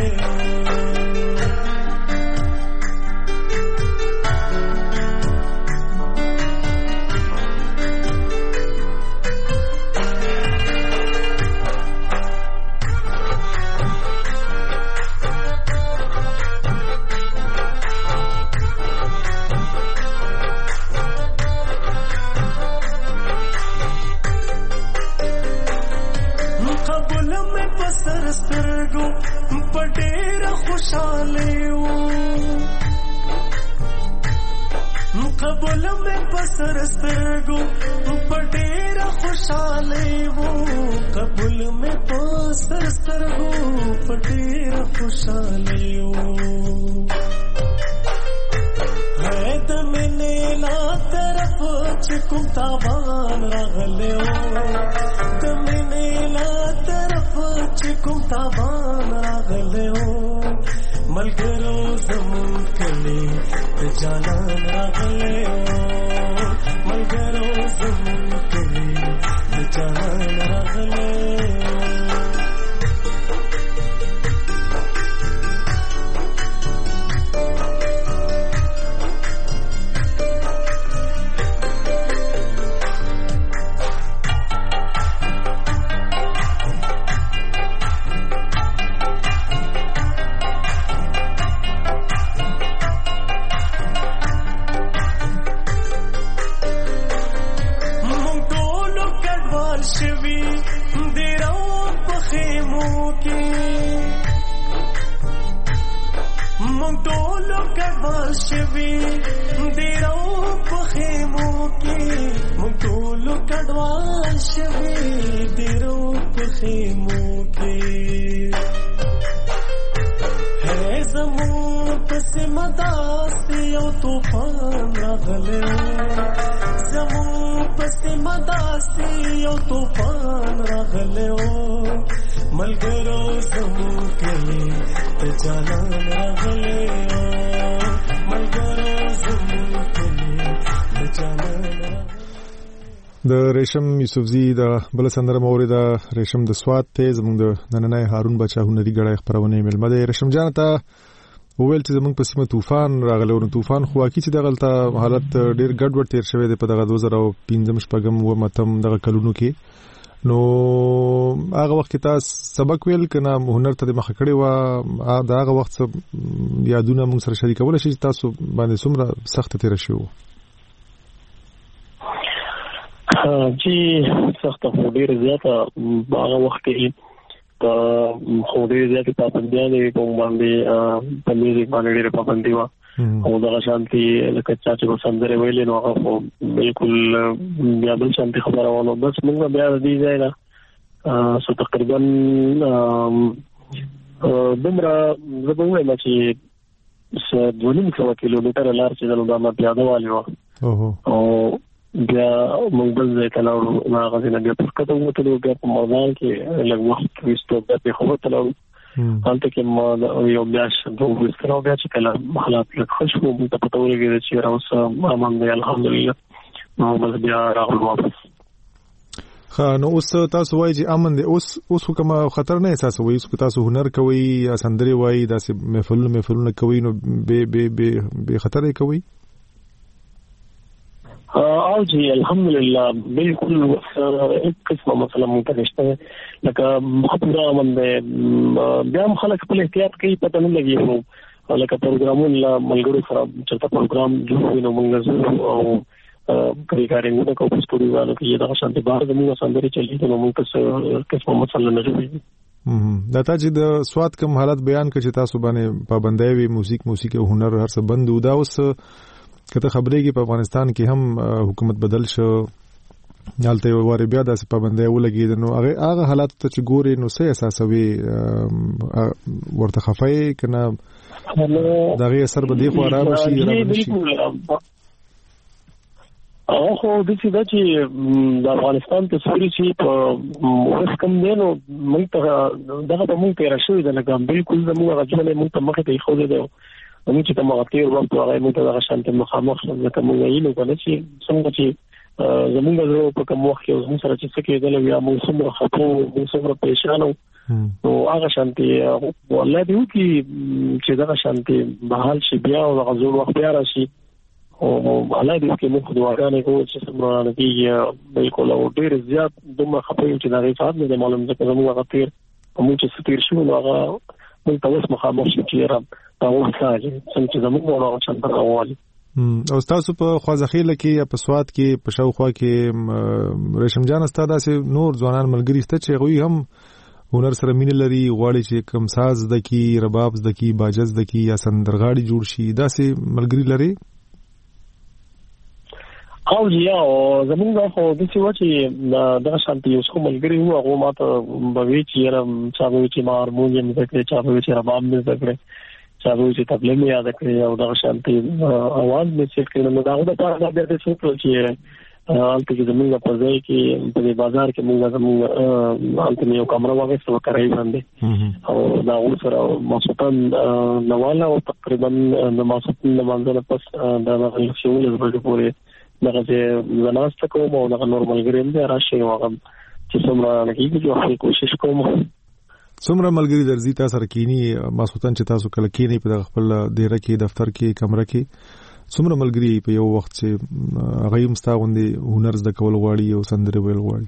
قبول میں پسر سترگو پډیر خوشاله وو قبول میں پسر سترگو پډیر خوشاله وو ہے د منه لا طرف چکم تاوان راغله وو د منه لا طرف چکم تاوان راغله وو ملګرو زمون کلی ته جانا راغله ملګرو زمون کلی ته جانا راغله کډوال شوي دیرو په خیمو کې مونږ ټول کډوال شوي دیرو په خیمو کې مونږ ټول کډوال شوي دیرو په خیمو کې ہے زمون پس مداسي او طوفان راغلو زمون پس مداسي او طوفان راغلو ملګرو زمون کلی ته جانان راغلو ملګرو زمون کلی ته جانان د ریشم یوسفزي د بل سندره موري د ریشم د سواد ته زموږ د نننۍ هارون بچا هنري غړای خبرونه ملمه د ریشم جان ته وویل چې زموږ په سیمه طوفان راغلی او طوفان خو اکی چې دغه حالت ډیر ګډوډ تیر شوی دی په دغه 2015 شپږم و متم دغه کلونو کې نو هغه وخت تاسو سبق ویل کنه هنر ته مخ کړی و دا هغه وخت یادونه موږ سره شریکول شي تاسو باندې څومره سخت تیر شو جی سخت خو ډیر زیاته هغه وخت کې خو ډیر زیاته پابندیاں په باندې په میوزیک باندې ډیر پابندي و او دا شانتي لکه چې سندره ویلې نو هغه بالکل بیا بل شانتي خبره ونه بس موږ بیا دې ځای نه سو تقریبا دمره زبوه ما چې 2.5 کیلومتر لار چې دا ما پیاده والي و او بیا موږ بل ځای ته لاړو هغه ځای نه بیا پر کته وته بیا په میدان کې لږ وخت وستو بیا په خو ته لاړو هلته کې ما یو میاش دوه وستو بیا چې کله حالات لږ خوشو مو ته پته ولګي چې راوس امام دی الحمدلله نو بس بیا راغلو واپس نو اوس تاسو وایي چې امن دی اوس کوم خطر نه احساسوي اوس تاسو هنر کوي یا سندري وایي داسې محفلونه کوي نو به خطر کوي او جی الحمدلله بالکل ایک قسمه مثلا متنشته لکه خطر امن دی بیا خلک په احتیاط کوي پته نه لګي نو لکه پروګرامونه ملګرو سره چې پروګرام جوړوي نو موږ او کاریګرانو د کوم سټوډیوانو کې دا شانتي بار د موږ سندري چلی نو موږ څه قسمه مثلا نه جوړوي دا چې د سواد کوم حالت بیان کړي تاسو باندې پابندۍ وي موسیقي او هنر هر څه بند و دا اوس کته خبرې کې په افغانستان کې هم حکومت بدل شو حالت یو واره بیا د پابندۍ ولګید نو هغه حالات ته چې ګوري نو څه احساسوي ورته خفای کنه دغه اثر به دی خو را شي او خو د څه د چې د افغانستان تصویر چې په اوس کوم دی نو موږ ته دغه په موږ تیر شوی د لګم بالکل زموږ غوښنه موږ ته مخه ته خو دی موږ چې تم غوښتي وخت هغه موږ ته د شانت مخامخ څنګه موږ یې نو کنه چې څنګه چې زموږ زړه په کوم وخت کې زموږ سره چې څه کېدل یا موږ څومره خپو موږ څومره پریشانو نو هغه شانتي والله دی چې دا شانتي بحال شي بیا او غزور وخت بیا راشي او الله دې کې موږ دعاګانې کوو چې څومره نتیجه بالکل او ډېر زیات دومره خپو چې دا غي صاحب نه معلوم ځکه زموږ هغه تیر موږ چې ستیر شو نو هغه موږ تاسو مخامخ شو چې را تاسو ساجي څنګه زموږ وړاندې څنګه راوالي او تاسو په خوازخیل کې یا په سواد کې په شاوخوا کې ریشم جان استاد اسه نور ځوانان ملګری ست چې غوي هم هنر سره مینه لري غواړي چې کم ساز دکی رباب دکی باجز دکی یا سندرغاړي جوړ شي داسې ملګری لري او یا زمونږ خو د څه و چې دا شانتي یو څو ملګری وو هغه ماته بوي چې رم چاوي چې هارمونیم زکه چاوي چې رباب مې زکه چاوي چې تبلې مې یاد کړې او دا شانتي اواز مې چې کړم نو دا د پاره د دې څه چې البته چې زمونږ په ځای کې په بازار کې موږ البته یو کمره واغې سره کوي باندې او دا اوسره ماسوتن نواله او تقریبا د ماسوتن باندې پس دا شغل زړه پورې دغه زناست کوم او دغه نورمال ګریم دی راشي واغم چې څومره لګیږي چې خپل کوشش کوم څومره ملګری درځي تاسو سره کینی ماسوتن چې تاسو کله کینی په خپل ډیره کې دفتر کې کمره کې څومره ملګری په یو وخت چې هغه هم ستاوندې هنر زده کول غواړي او سندره ویل غواړي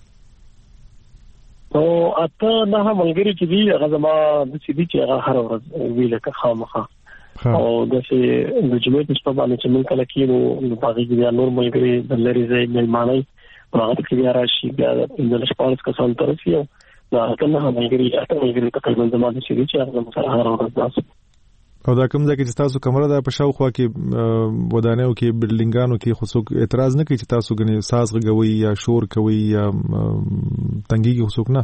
او اته نه ملګری چې دی هغه زما د سیدی چې هغه هر ورځ ویل که خامخا او دغه د جمعې په شپه باندې چې موږ کله کېنو د باغې د نور ملګری د لری ځای ملمانای هغه کې بیا راشي بیا د شپږ کسان ترسي دا څنګه ملګری تقریبا زما د شي چې هغه سره هر ورځ تاسو او دا کوم ځای چې تاسو کمره ده په شاوخوا کې ودانیو کې بلډینګانو کې خو څوک اعتراض نه کوي چې تاسو غني ساز غوي یا شور کوي یا تنګي خو څوک نه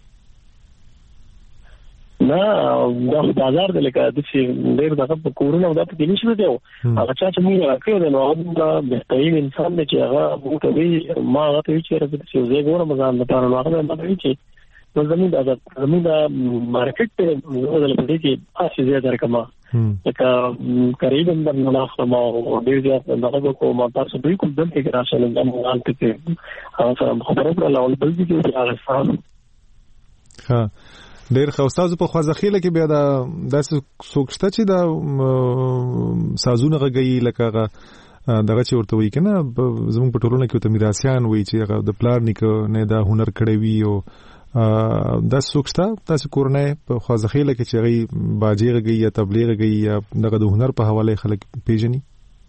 دا بازار د لکه د څه ډېر دغه په کورونو دا په دې نشي دیو هغه چې موږ راکړو نو دا بهترین انسان دی چې هغه موږ ته ما هغه ته چې راځي چې زه ګورم ځان لپاره نو هغه ما ته چې زموږ د مارکیټ په ډول په دې کې اسی زیاده رقم لکه قریب د منافع ما ډېر زیات دغه کومه تاسو بالکل دلته کې راځل د مال ته هغه سره خبرو پر لاول بل دي چې هغه سره ها ډېر خوستازو په خوځخیله کې بیا دا داسې سوکشته چې دا سازونه غږی لکه دغه چې ورته وی کنه زموږ په ټولنه کې ته میراثیان وی چې هغه د پلار نیکه نه دا هنر کړی وی او دا سوکشته تاسو کورنۍ په خوځخیله کې چې غي باجی غږی یا تبلیغ غږی یا دغه د هنر په حواله خلک پیژني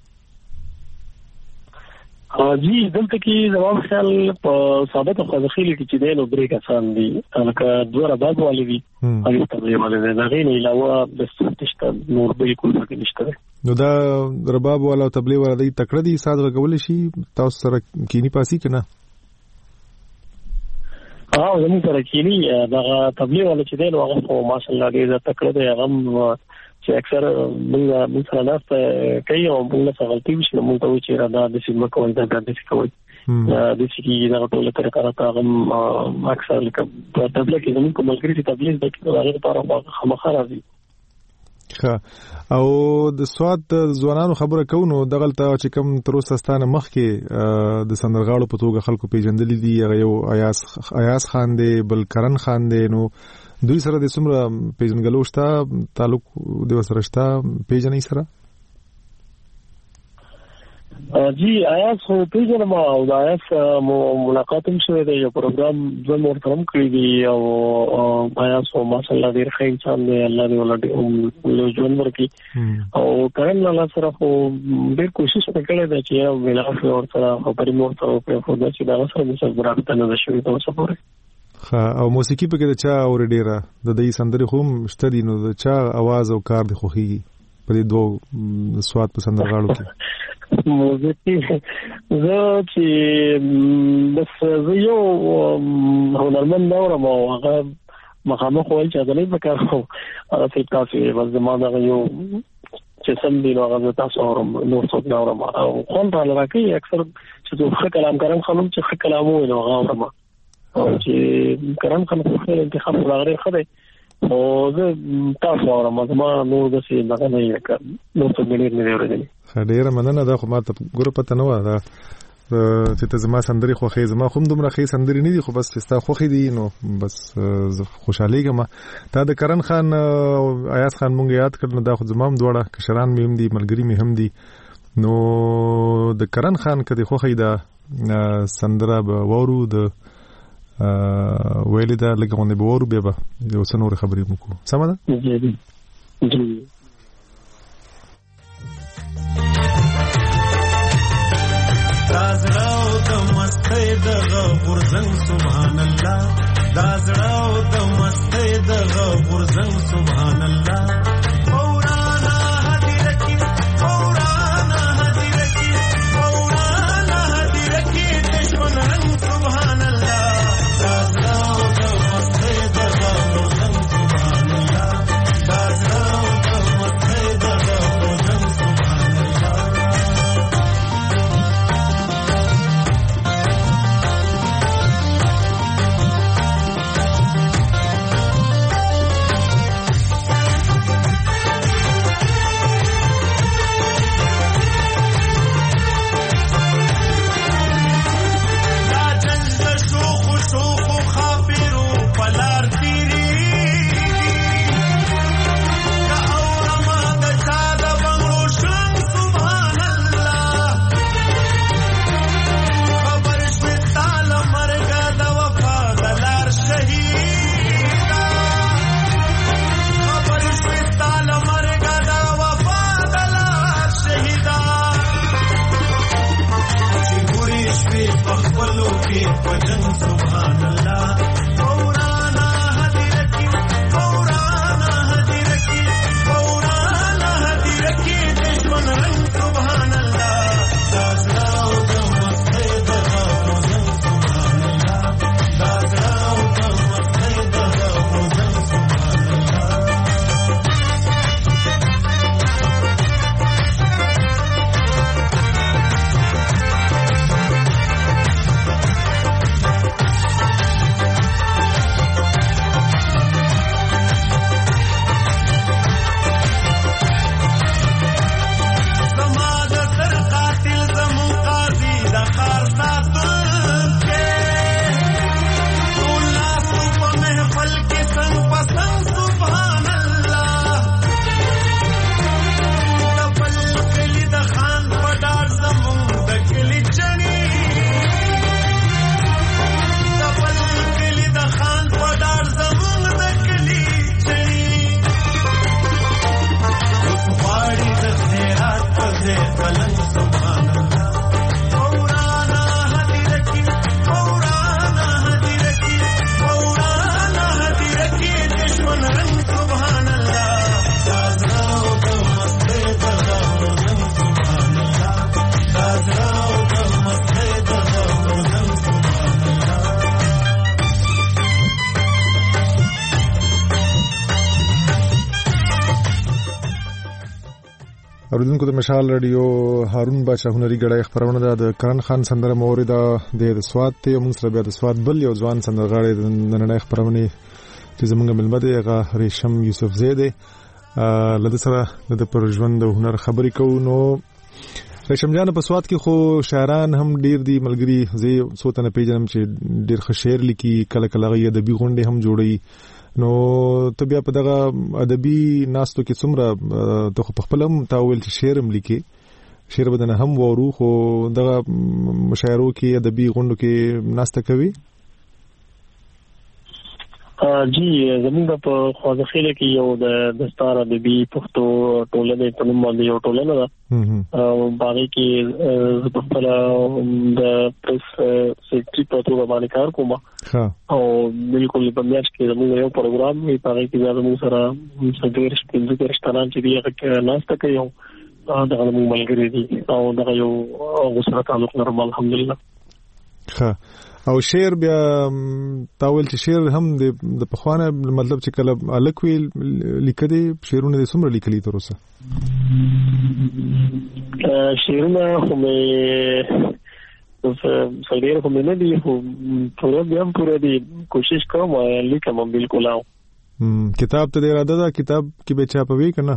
جی دلته کې زموږ خیال په ثابت خوځخیله کې چې دینو بریک آسان دي لکه دوه رباب والي دي هغه تبلیغ والي دا غي نه علاوه د ستشت نور بالکل پکې نشته نو دا رباب والا تبلیغ والا دی تکړه دي ساده غول شي تاسو سره کینی پاسي کنه زموږ سره کینی دا تبلیغ والا چې دینو هغه ماشاءالله ډېر تکړه دی هغه چې اکثر موږ سره ناست کوي او موږ څه غلطي وشي موږ ته وایي چې دا د سیمه کوي دا د څه کوي د څه کې دا ټول تر کارته هغه اکثر لکه په تبلیغ کې زموږ کوملګری چې تبلیغ د هغه لپاره خامخا راځي او د سواد ځوانانو خبره کوو دغلته چې کوم تر اوسه ستانه مخ کې د سندرغاړو په توګه خلکو پیژندل دي یو ایاس خان دی بل کرن خان دی نو دوی سره د څومره پیژنګلو شته تعلق د وسرشته پیژنې سره جی ایاس خو پیژنم او د ایاس ملاقات هم شوی دی یو پروګرام د مورترم کړی دی او ایاس خو ماشاءالله ډیر ښه انسان دی الله دې ولادي له ژوند ورکړي او کرن الله سره خو ډیر کوشش وکړي دا چې یو ویلاف او سره خبرې مورته او په خو دا چې دا سره د صبرات نه شوی تاسو پورې او موسیقي په کې د چا اور ډیره د دې سندري خو مشته دي نو د چا आवाज او کار د خوخي په دې دوه سواد په سندرغاړو کې موسیقي زه چې بس زه یو هنرمند اورم او هغه مخامخ وایي چې دا نه پکار خو هغه څه تاسو بس زمانه یو چې سم دی نو هغه تاسو اورم نو څوک نه اورم او خون را لکه اکثر چې ښه کلام کوم خلک چې ښه کلام وایي نو هغه اورم او چې کرن خلک په انتخاب راغلي خدای او زه تاسو اورم ما نور د څه نه نه کړم نو څه مې نه ورغلی ډیره مننه دا خو ما ته ګوره پته نه و دا چې ته زما سندري خو خې زما کوم دومره خې سندري نه دي خو بس ستا خو خې دي نو بس خوشاله ګم تا د کرن خان او ایاز خان مونږ یاد کړل دا خو زمام دوړه کشران مې هم دي ملګری مې هم دي نو د کرن خان کدي خو خې دا سندره به وورو د ویل دا لګونه به ورو به یو څه نور خبرې مکو سم ده جی دازراو د مستۍ د غورزنګ سبحان الله دازراو د مستۍ د غورزنګ سبحان الله اوریدونکو د مشال رادیو هارون بچا هنري غړای خبرونه د کرن خان سندره مورید د سواد ته موږ سره بیا د سواد بل یو ځوان سندرغاړي د نړۍ خبرونه چې زمونږ ملمد دی هغه ریشم یوسف زیده لده سره د پر ژوند او هنر خبرې کوو. نو ریشم جان په سواد کې خو شاعران هم ډیر دي ملګری، زه سوتنه پیژنم چې ډیر ښه شعر لیکي، کله کله غي ادبي غونډې هم جوړي. نو ته بیا په دغه ادبي ناستو کې څومره ته خو خپل هم تاول چې شعر هم لیکي، شعر بدنه هم وورو، خو دغه مشاعرو کې ادبي غونډو کې ناسته کوي؟ جی زمونږ په خوځخیله کې یو د دستار ادبي پښتو ټولنې په نوم باندې یو ټولنه ده او باغې کې په خپل د پریس سیکرټري په توګه باندې کار کوم او بالکل په میاشت کې زموږ یو پروګرام وی باغې کې زموږ سره څنګه رښتینان چې دی هغه ناشته کوي دا موږ ملګری دي او دا یو غوسه تعلق نرم الحمدلله. ها او شعر بیا تاول چې شعر هم د پخوانه مطلب چې کله الکوي لیکلي شعرونه د څومره لیکلي تر اوسه؟ شعرونه هم سړي هم نه دي، خو پوره دي کوشش کوم لیکم بالکل. او کتاب ته اراده ده کتاب کې به چاپوي کنه؟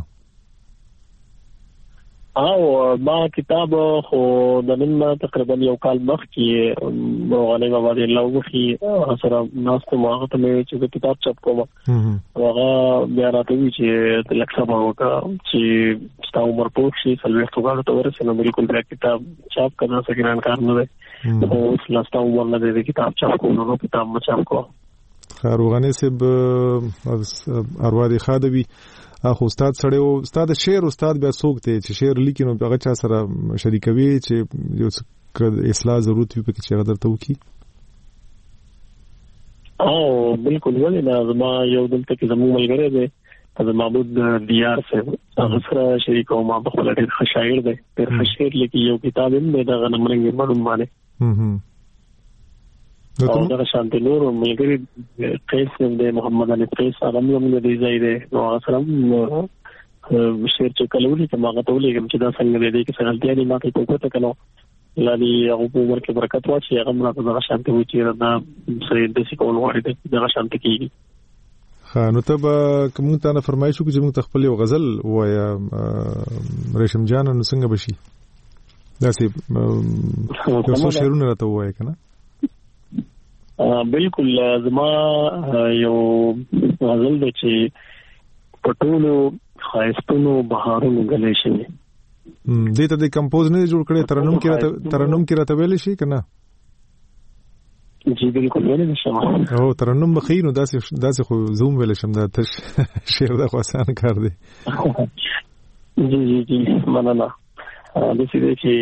او ما کتاب خو د نن تقریبا یو کال مخکې غالي بابا دی الله وخی سره ناست ما ته چې کتاب چاپ کوم هغه بیا راته چې لکه ما وکړه چې ستا عمر پوه شي سلوي څنګه ته ورسېنو بالکل بیا کتاب چاپ کړه سګران کار نه دی او ستا عمر نه دی کتاب چاپ کوم نو کتاب ما چاپ کوم. خاروغانی سب اروادي خادوی اخو استاد سره او استاد شعر استاد بیا څوک ته چې شعر لیکي نو هغه چا سره شریکوي چې یو اصلاح ضرورت وي پکې چې هغه درته وکي؟ او بالکل ولې نه، زما یو دلته کې زموږ ملګری دی د محمود دیار صاحب هغه سره شریک او ما په خپل ډېر ښه شاعر دی، ډېر ښه شعر لیکي، یو کتاب هم دی دغه نمرنګ باندې باندې او دا شانتي نور ملګری قیس دی محمد علي قیس هغه هم دی ځای دی نو هغه سره شعر چې کلولې ته ما غته ولې چې دا څنګه دی کې څنګه غلطي نه ماته کوته کنه لالي هغه په عمر کې برکت واچي هغه مراد دا شانتي وي چې دا سره د څه کول وړي دا شانتي کیږي. ها نو ته کوم ته نه فرمایشو چې موږ خپل یو غزل وایا ریشم جان نو څنګه بشي داسې یو څو شعرونه راته وایي کنه؟ بالکل زما یو غزل دی چې پټولو خایستونو بهارونو غلې شي دې ته د کمپوز نه جوړ کړي ترنم کې راته ویل شي کنه؟ جی بالکل ویل نشم او ترنم بخینو داسې خو زوم ویل شم دا تش شعر د آسان کار دی. جی مننه. د دې چې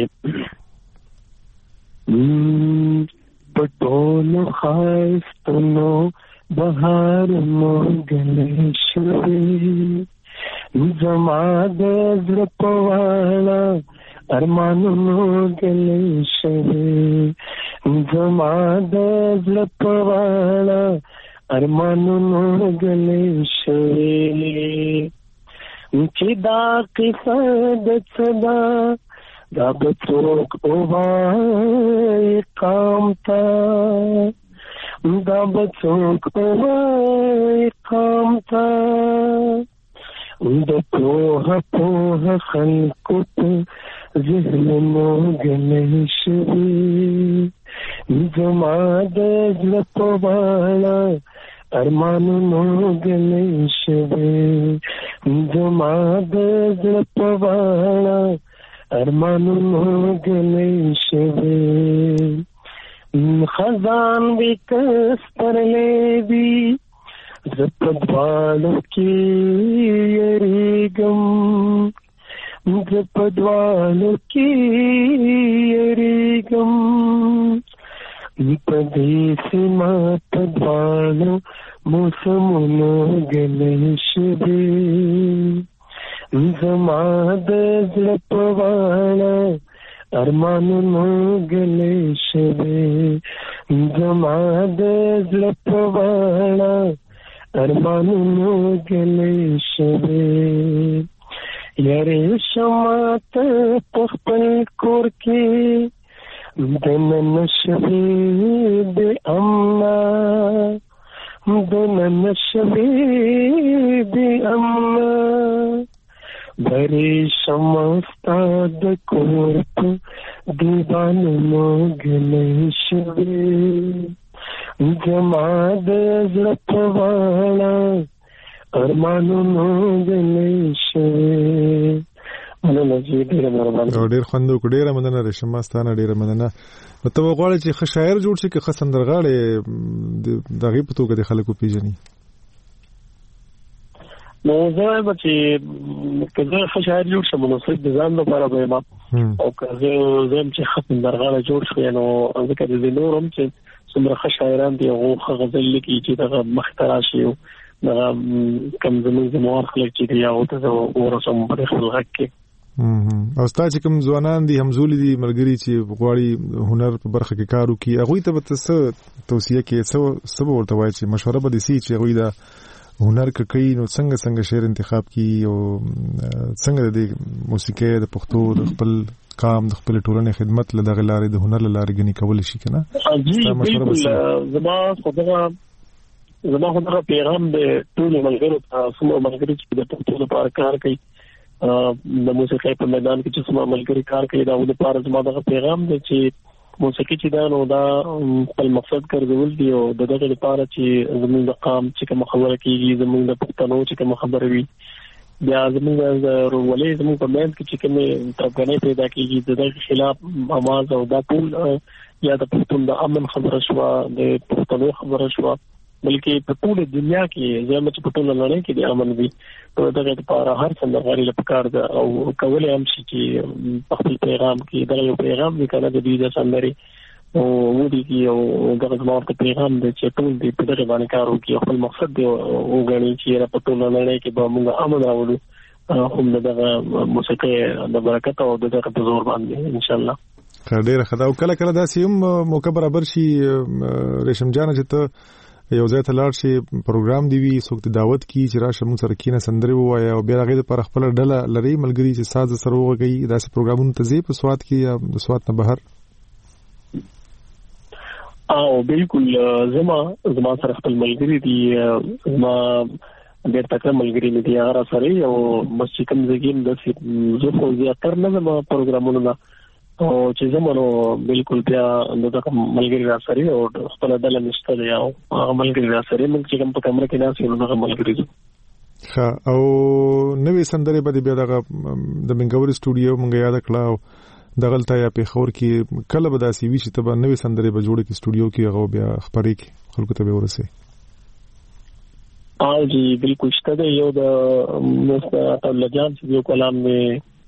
پټولو خایستونو بهارونو غلې شي زما د زړه په واړه ارمانونو غلې شي زما د زړه په واړه ارمانونو غلې شي چې دا قصه د صدا دا بڅوک اوای کامتا دا بڅوک اوای کامتا د په خلکو په ذهنونو غلې شي زما د زړه په واړه ارمانونو غلې شي زما د زړه په واړه ارمانونو غلې شي خزان وکسترلې وی زپدوالو کې یریګم زپدوالو کې یریګم پدې سیما پدوالو موسمونو غلې شي زما د زړه په واړه ارمانونو غلې شي زما د زړه په واړه ارمانونو غلې شي یاري شمات په خپل کور کې دنن شوي د امنا دنن شوي د امنا بری شمستا د کور په دیوانو مګلې شوي جما د زړپوانا ارمانو مګلې شوي ډېر خوند وکړ. ډېره مننه ریشم ماستانه، ډېره مننه. نو ته وغواړې چې ښه شاعر جوړ شي که ښه سندرغاړی د هغې په توګه د خلکو پیژني؟ نو زه وایم چې که زه ښه شاعر جوړ شم نو صرف د ځان لپاره به یم، او که زه یم چې ښه سندرغاړی جوړ شوی نو ځکه د دې نور هم چې څومره ښه شاعران دي هغو ښه غزل لیکي چې دغه مخې ته راشي، دغه کم زموږ خلک چې دي هغو ته زه ورسوم په خپل غږ کې. او ستا چې کوم ځوانان دي همزولي دي ملګري چې غواړي هنر په برخه کې کار وکړي هغوی ته به ته څه توصیه کې څه به ورته وایي چې مشوره به دې سي چې هغوی دا هنر که کوي نو څنګه شعر انتخاب کړي او څنګه د دې موسیقۍ د پښتو د خپل قام د خپل ټولنې خدمت له دغه لارې د هنر له لارې ګنې کولی شي که نه؟ بالکل. زما خو دغه پیغام د ټولو ملګرو ته څومره ملګري چې د پښتو لپاره کار کوي د موسیقۍ په میدان کې چې څومره ملګري کار کوي دا د لپاره زما دغه پیغام دی چې موسیقي چې دا نو دا خپل مقصد ګرځول دي او دغه لپاره چې زموږ د قام چې کوم خبره کیږي زموږ د پښتنو چې کوم خبره وي بیا زموږ د ولې زموږ په میند کې چې کوم ترګنې پیدا کیږي دغه خلاف आवाज او دا ټول یا د پښتون د امن خبره شو د پښتنو خبره شو بلکې په ټول دنیا کې زموږ په ټول نړۍ کې د امن وي په دغه لپاره هر سندرغاړي لپاره ده او کولای هم شي چې خپل پیغام کې دغه پیغام وکړي د دې د سندري او ودی کې او دغه زموږ پیغام د چې ټول دې په دغه باندې کار وکړي خپل مقصد دی او غني چې په ټول نړۍ کې به موږ امن راوړو هم دغه موسیقي د برکت او دغه په زور باندې ان شاء الله. ډېر ښه. او کله داسې هم موقع برابر شي ریشم جان چې ته یو ځای ته لاړ شي پروګرام دی وي څوک ته دعوت کی چې راشه موږ سره کینه سندري ووایي او بیا هغې دپاره خپله ډله لري ملګري چې ساز سره وغږوي داسې پروګرامونو ته ځې په سوات کې یا د سوات نه بهر؟ او بالکل زما سره خپل ملګري دي زما ډېر تکړه ملګري مې دي هغه راسره او بس چې کوم ځای کې داسې زه خو زیاتر نه ځم پروګرامونو نه او چې زمونو بالکل بیا دغه ملګری راسره او خپل ډله نشته دی او هغه ملګری راسره موږ چې کوم په کمره کې ناست یو هغه ملګری دي. ښه. او نوې سندرې به بیا دغه د منګوري سټوډیو موږ یاد کړه او دغلته یا پیښور کې کله به داسې وي چې ته به نوې سندرې به جوړې کړې سټوډیو کې هغه بیا خپرې کړې خلکو ته به ورسې؟ او جی بالکل شته دی یو د مستعطل جان چې یو کلام دی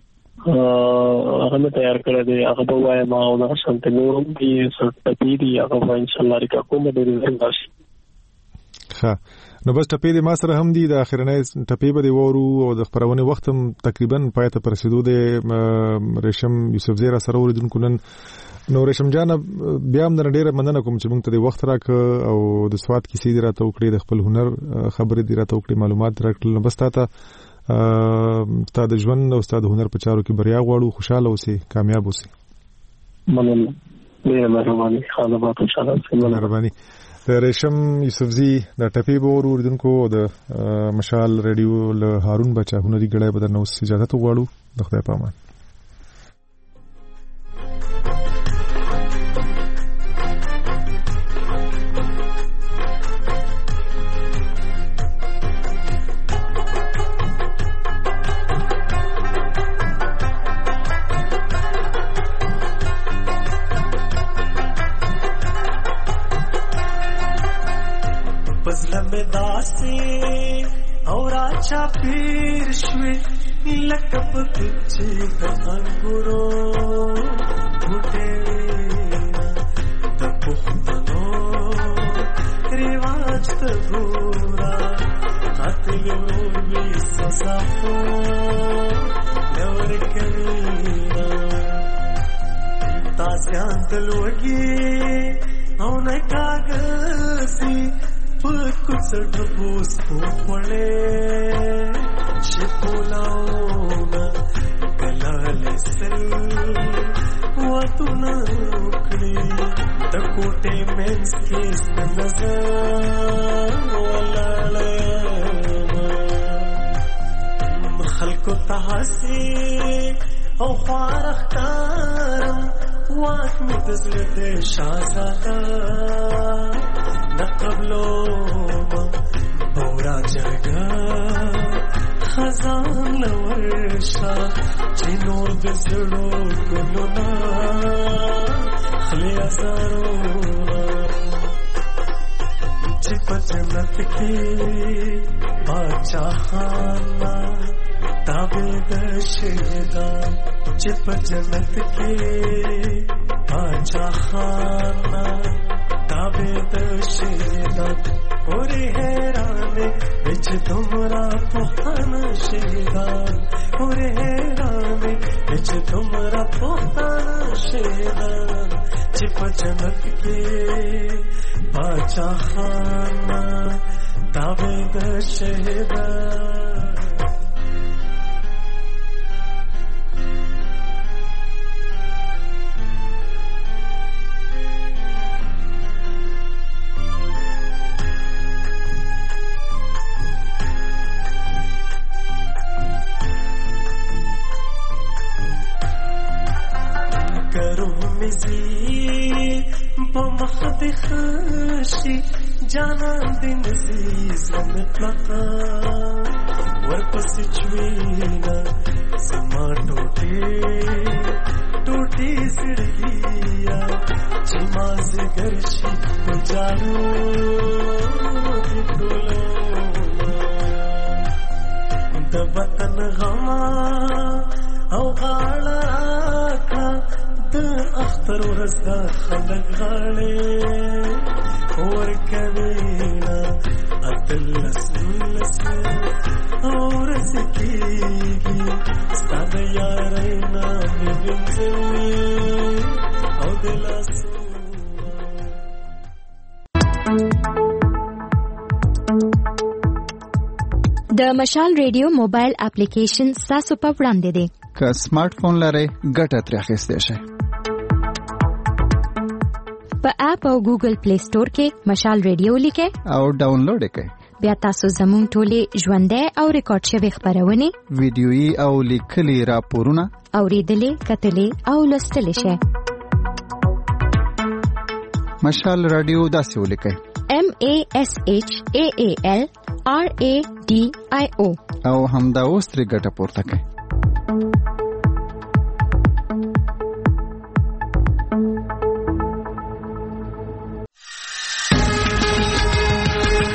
هغه تیار کړی دی هغه به وایم او هغه شانت نورم دي ټپې دي هغه ان شاء الله ریکا کوم د ریزلټ راشي. ښه. نو بس ټپې دې ما سره هم دي د اخرنۍ ټپې به دې وورو او د خپرونې وخت هم تقریبا پای ته په رسېدو دی. ریشم یوسفزی را سره اوریدونکو نن نو ریشم جانه بیا هم ډېره مننه کوم چې موږ ته دې وخت راکړه او د سوات کیسې دې راته وکړې د خپل هنر خبرې دې راته وکړې معلومات دې راکړل. نو بس تا ته ستا د ژوند او ستا د هنر په چارو کې بریا غواړو خوشحاله اوسې کامیاب اوسې. مننه. ډېره مهرباني خالبات ان شاء الله. مهرباني. ریشم یوسفزی د ټپې به اوریدونکو د مشال ریډیو له هارون بچا هنري ګړی به درنه اوس اجازه غواړو. د خدای په امان. और आचा पीर शवे लकप पिछे दंगुरो घुटे तपुख्तनो रिवाज तबूरा कातिलो ये ससाफो नवर करीना तास्यान तलवगी औन कागसी कुछ ढबूस को पड़े शिपुलाओ ना سل وطنا وکړي د کوټې منځ کې نظر ولاړه خلکو ته هسي او خوارخ کارم واک می د زړه د شازاده نه قبلو بورا جرګه خزان لورشا چې نور د زړو ګلونه خلی ازارونه چې په جنت کې باچاهانا تابع د شهدان چې په جنت کې باچاهانا تابع د شهدان اورې حیرانې وچ تمرا پوښتنه شهدان اورې حیرانې وچ تمرا پوښتنه شهدان چې په جنت کې باچاهانا تابع د شهدان بمخد خشي جانان دي نزيز مطلقا ورپس چوينا زما ټوټي زړګيا چې ما زګرشي جانو دي ټولو د وطن غما او غاړه کا د اختر ورځ د خلک غاړې اور کوینا اتلس اور سکیږي ستاد یارینا مینځي او دلاسو د مشال ریډیو موبایل اپلیکیشن تاسو په وړاندې دی که سمارټ فون لرئ ګټه ترې اخیستی شئ په اپ او ګوګل پلی سٹور کې مشال ریډیو لیکئ او ډاونلوډ یې کړئ بیا تاسو زموږ ټولې ژوندۍ او ریکارډ شوې خبرونه ویډیويي او لیکلي راپورونه اوریدلې کتلې او لوستلې شئ مشال رادیو داسې ولیکئ MASHAALRADIO او همدا اوس ترې ګټه پورته کړئ